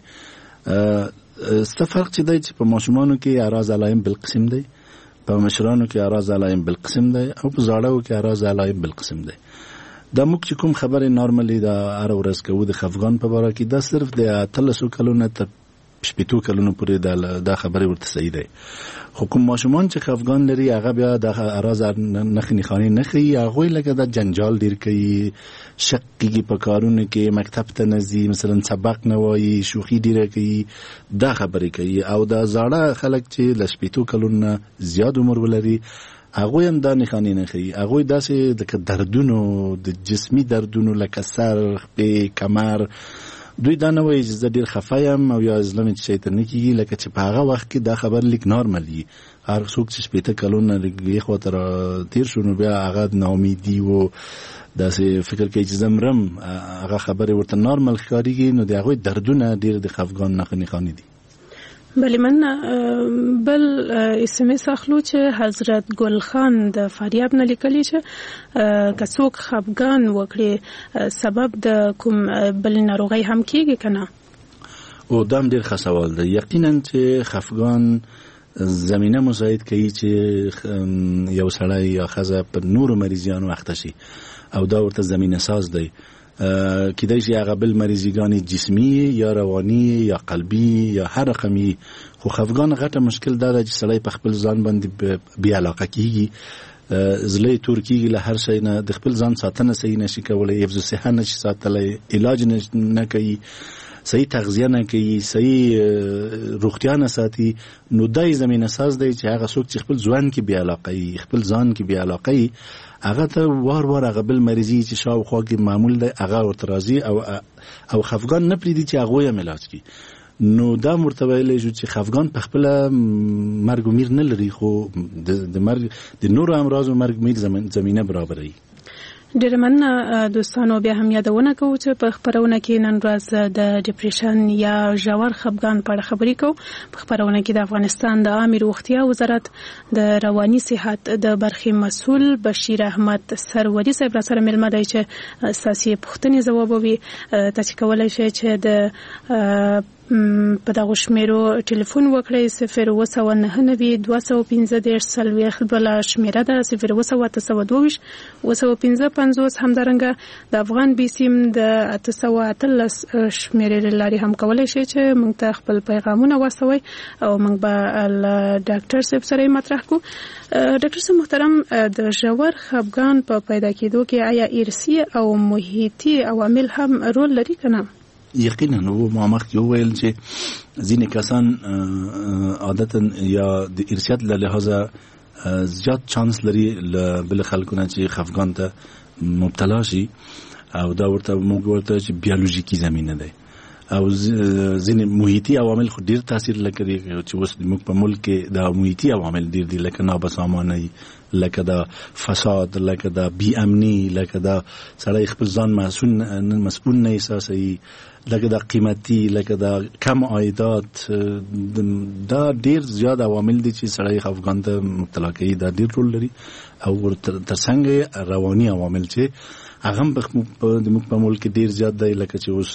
کیږي. ستا فرق چې دی چې په ماشومانو کې اعراض علایم بالقسم دی، په مشرانو کې اعراض علایم بالقسم دی، او په زاړو کې اعراض علایم بالقسم دی. دا موږ چې کوم خبره نارملی دا هر ورځ کوو د خفګان په باره کې، دا صرف د اتلسو کلونو تر شپېتو کلونو پورې دا خبره ورته صحیح دی. خو کوم ماشومان چې خفګان لري هغه بیا د اراز نخې نښانې نه ښیي، هغوی لکه د جنجال ډېر کوي، شک کېږي په کارونو کې، مکتب ته نه ځي، مثلا سبق نه وایي، شوخي ډېره کوي، دا خبرې کوي. او دا زاړه خلک چې له شپېتو کلونو نه زیات عمر ولري هغوی هم دا نښانې نه ښیي. هغوی داسې لکه دردونو، د جسمي دردونو لکه سر، خپې، کمر، دوی دا نه وایي چې زه ډېر خفه یم او یا زړه مې چې شی ته نه کېږي، لکه چې په هغه وخت کې دا خبر لیک نارمل وي. هر څوک چې شپېته کلونه یې خواته را تېر شو نو بیا هغه ناامیدي و داسې فکر کوي چې زه مرم، هغه خبرې ورته نارمل ښکارېږي. نو د هغوی دردونه ډېر د خفګان نښې نښانې دي. بله من بل اس ام اس اخلو چې حضرت ګل خان د فاریاب نه لیکلی چې که څوک خفګان وکړي سبب د کوم بل ناروغۍ هم کیږي که نه؟ او دا هم ډېر ښه سوال دی. یقینا چې خفګان زمینه مساعد کوي چې یو سړی یا ښځه په نورو مریضیانو اخته شي، او دا ورته زمینه ساز دی. کېدای شي هغه بل مریضیګانې جسمي یا رواني یا قلبي یا هر رقمي. خو خفګان غټه مشکل دا ده چې سړی په خپل ځان باندې بې علاقه کېږي، زړه یې تور کېږي له هر شی نه، د خپل ځان ساتنه صحیح نشي کولی، حفظ الصحه نشي ساتلی، علاج نه کوي، صحیح تغذیه نه کوي، صحیح روغتیا نه ساتي. نو دا یې زمینه ساز دی چې هغه څوک چې خپل ځوان کې بې علاقه وي، خپل ځان کې بې علاقه وي، هغه ته وار وار هغه بل مریضي چې شاوخوا کې معمول دی هغه ورته راځي، او او خفګان نه پرېږدي چې هغوی هم علاج کړي. نو دا ورته ویلی شو چې خفګان په خپله مرګ و میر نه لري، خو د مرګ د نورو امراضو مرګ میر زمینه برابروي. ډېره مننه دوستانو. بیا هم یادونه کوو چې په خپرونه کې نن ورځ د ډیپریشن یا ژور خفګان په اړه خبرې کوو. په خپرونه کې د افغانستان د عامې روغتیا وزارت د رواني صحت د برخې مسؤل بشیر احمد سروري صاحب را سره مېلمه دی چې ستاسې پوښتنې ځوابوي. تاسې کولی شئ چې د په دغه شمیرو ټلیفون وکړئ صفر اوه سوه نهه نوي دوه سوه پنځه دېرش څلوېښت بله شمیره ده صفر اوه سوه اته سوه دوه ویشت اوه سوه پنځه پنځوس. همدارنګه د افغان بي سیم د اته سوه اتلس شمیرې له لارې هم کولی شئ چې موږ ته خپل پیغامونه واستوئ او موږ به له ډاکټر صاحب سره یې مطرح کړو. ډاکټر صاحب محترم، د ژور خفګان په پیدا کېدو کې آیا ارثي او محیطي عوامل هم رول لري که نه؟ یقینا. نو ما مخکې وویل چې ځینې کسان عادتا یا د ارثیت له لحاظه زیات چانس لري له بل خلکو نه چې خفګان ته مبتلا شي، او دا ورته موږ ورته چې بیولوژیکي زمینه دی. او ځینې محیطي عوامل خو ډېر تاثیر لري چې اوس موږ په ملک کې د محیطي عوامل ډېر دي، لکه نابساماني، لکه د فساد، لکه د بی امني، لکه د سړی خپل ځان مسؤل نه احساسوي، لکه د قیمتي، لکه د کم عایدات. دا ډېر زیات عوامل دي چې سړی خفګان ته مبتلا کوي، دا ډېر رول لري. او ترڅنګ رواني عوامل چې هغه هم د موږ په ملک کې ډېر زیات دی، لکه چې اوس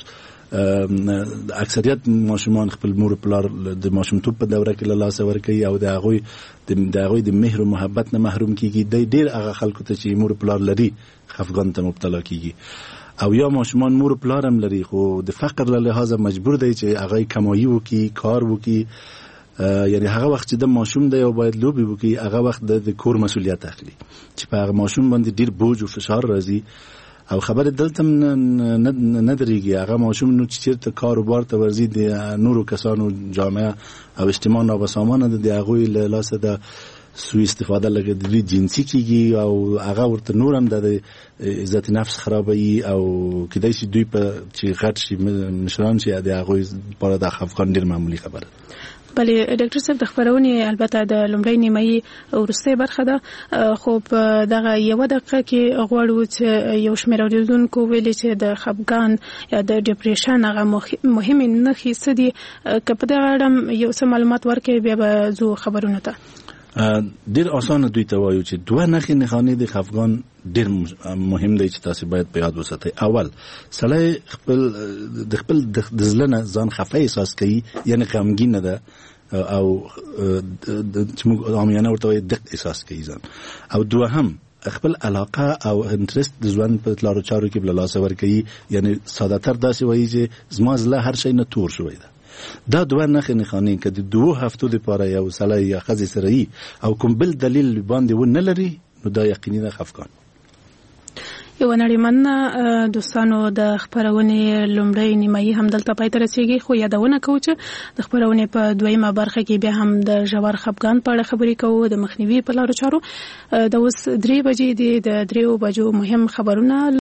اکثریت ماشومان خپل مور پلار د ماشومتوب په دوره کې له لاسه ورکوي او د هغوی د هغوی د مهر او محبت نه محروم کیږي. دی ډېر هغه خلکو ته چې مور پلار لري خفګان ته مبتلا کیږي، او یا ماشومان مور پلار هم لري خو د فقر له لحاظه مجبور دی چې هغه کمایي وکړي، کار وکړي. یعنی هغه وخت چې د ماشوم دی او باید لوبي وکړي، هغه وخت د کور مسؤلیت اخلي چې په هغه ماشوم باندې ډېر بوج او فشار راځي. او خبره دلته نه درېږي، هغه ماشوم نو چې چېرته کار و بار ته ورځي د نورو کسانو جامعه او اجتماع نابسامانه ده، د هغوی له لاسه د سوء استفاده لګي د دوی جنسي کیږي او هغه ورته نور هم د عزت نفس خرابوي او کدای شي دوی په چې غټ شي مشران شي د هغه لپاره د افغان ډیر معمولی خبره. بلې ډاکټر صاحب د خبرونې البته د لومړی نیمایي وروستۍ برخه ده، خو په دغه یوه دقیقه کې غواړو چې یو شمېر اورېدونکو ویلي چې د خفګان یا د ډیپریشن هغه مهمې نښې څه دي، که په دغه اړه یو څه معلومات ورکړئ بیا به ځو خبرونو ته. ډیر اسانه دوی ته وایو چې دوه نښې نښانې د خفګان ډیر مهم دی چې تاسو باید په یاد وساتئ. اول سړی خپل د خپل د زړه نه ځان خفه احساس کوي، یعنی غمګین ده او چې موږ عامیانه ورته وایي دق احساس کوي ځان. او دوهم خپل علاقه او انټرست د ژوند په لارو چارو کې بل لاسه ورکوي، یعنی ساده تر داسې وایي چې زما زړه هر شی نه تور شوی ده. دا دوه نښې نښانې که د دوه هفتو لپاره یو سړی یا ښځې سره وي او کوم بل دلیل باندې ونه لري نو دا یقیني ده خفګان. یو نړیمنه دوستانو د خبرونې لومړی نیمایي هم دلته پای ته رسیږي، خو یادونه کوو چې د خبرونې په دویمه برخه کې بیا هم د ژور خفګان په اړه خبرې کوو، د مخنیوي په لارو چارو. د اوس درې بجې دي، د دریو بجو مهم خبرونه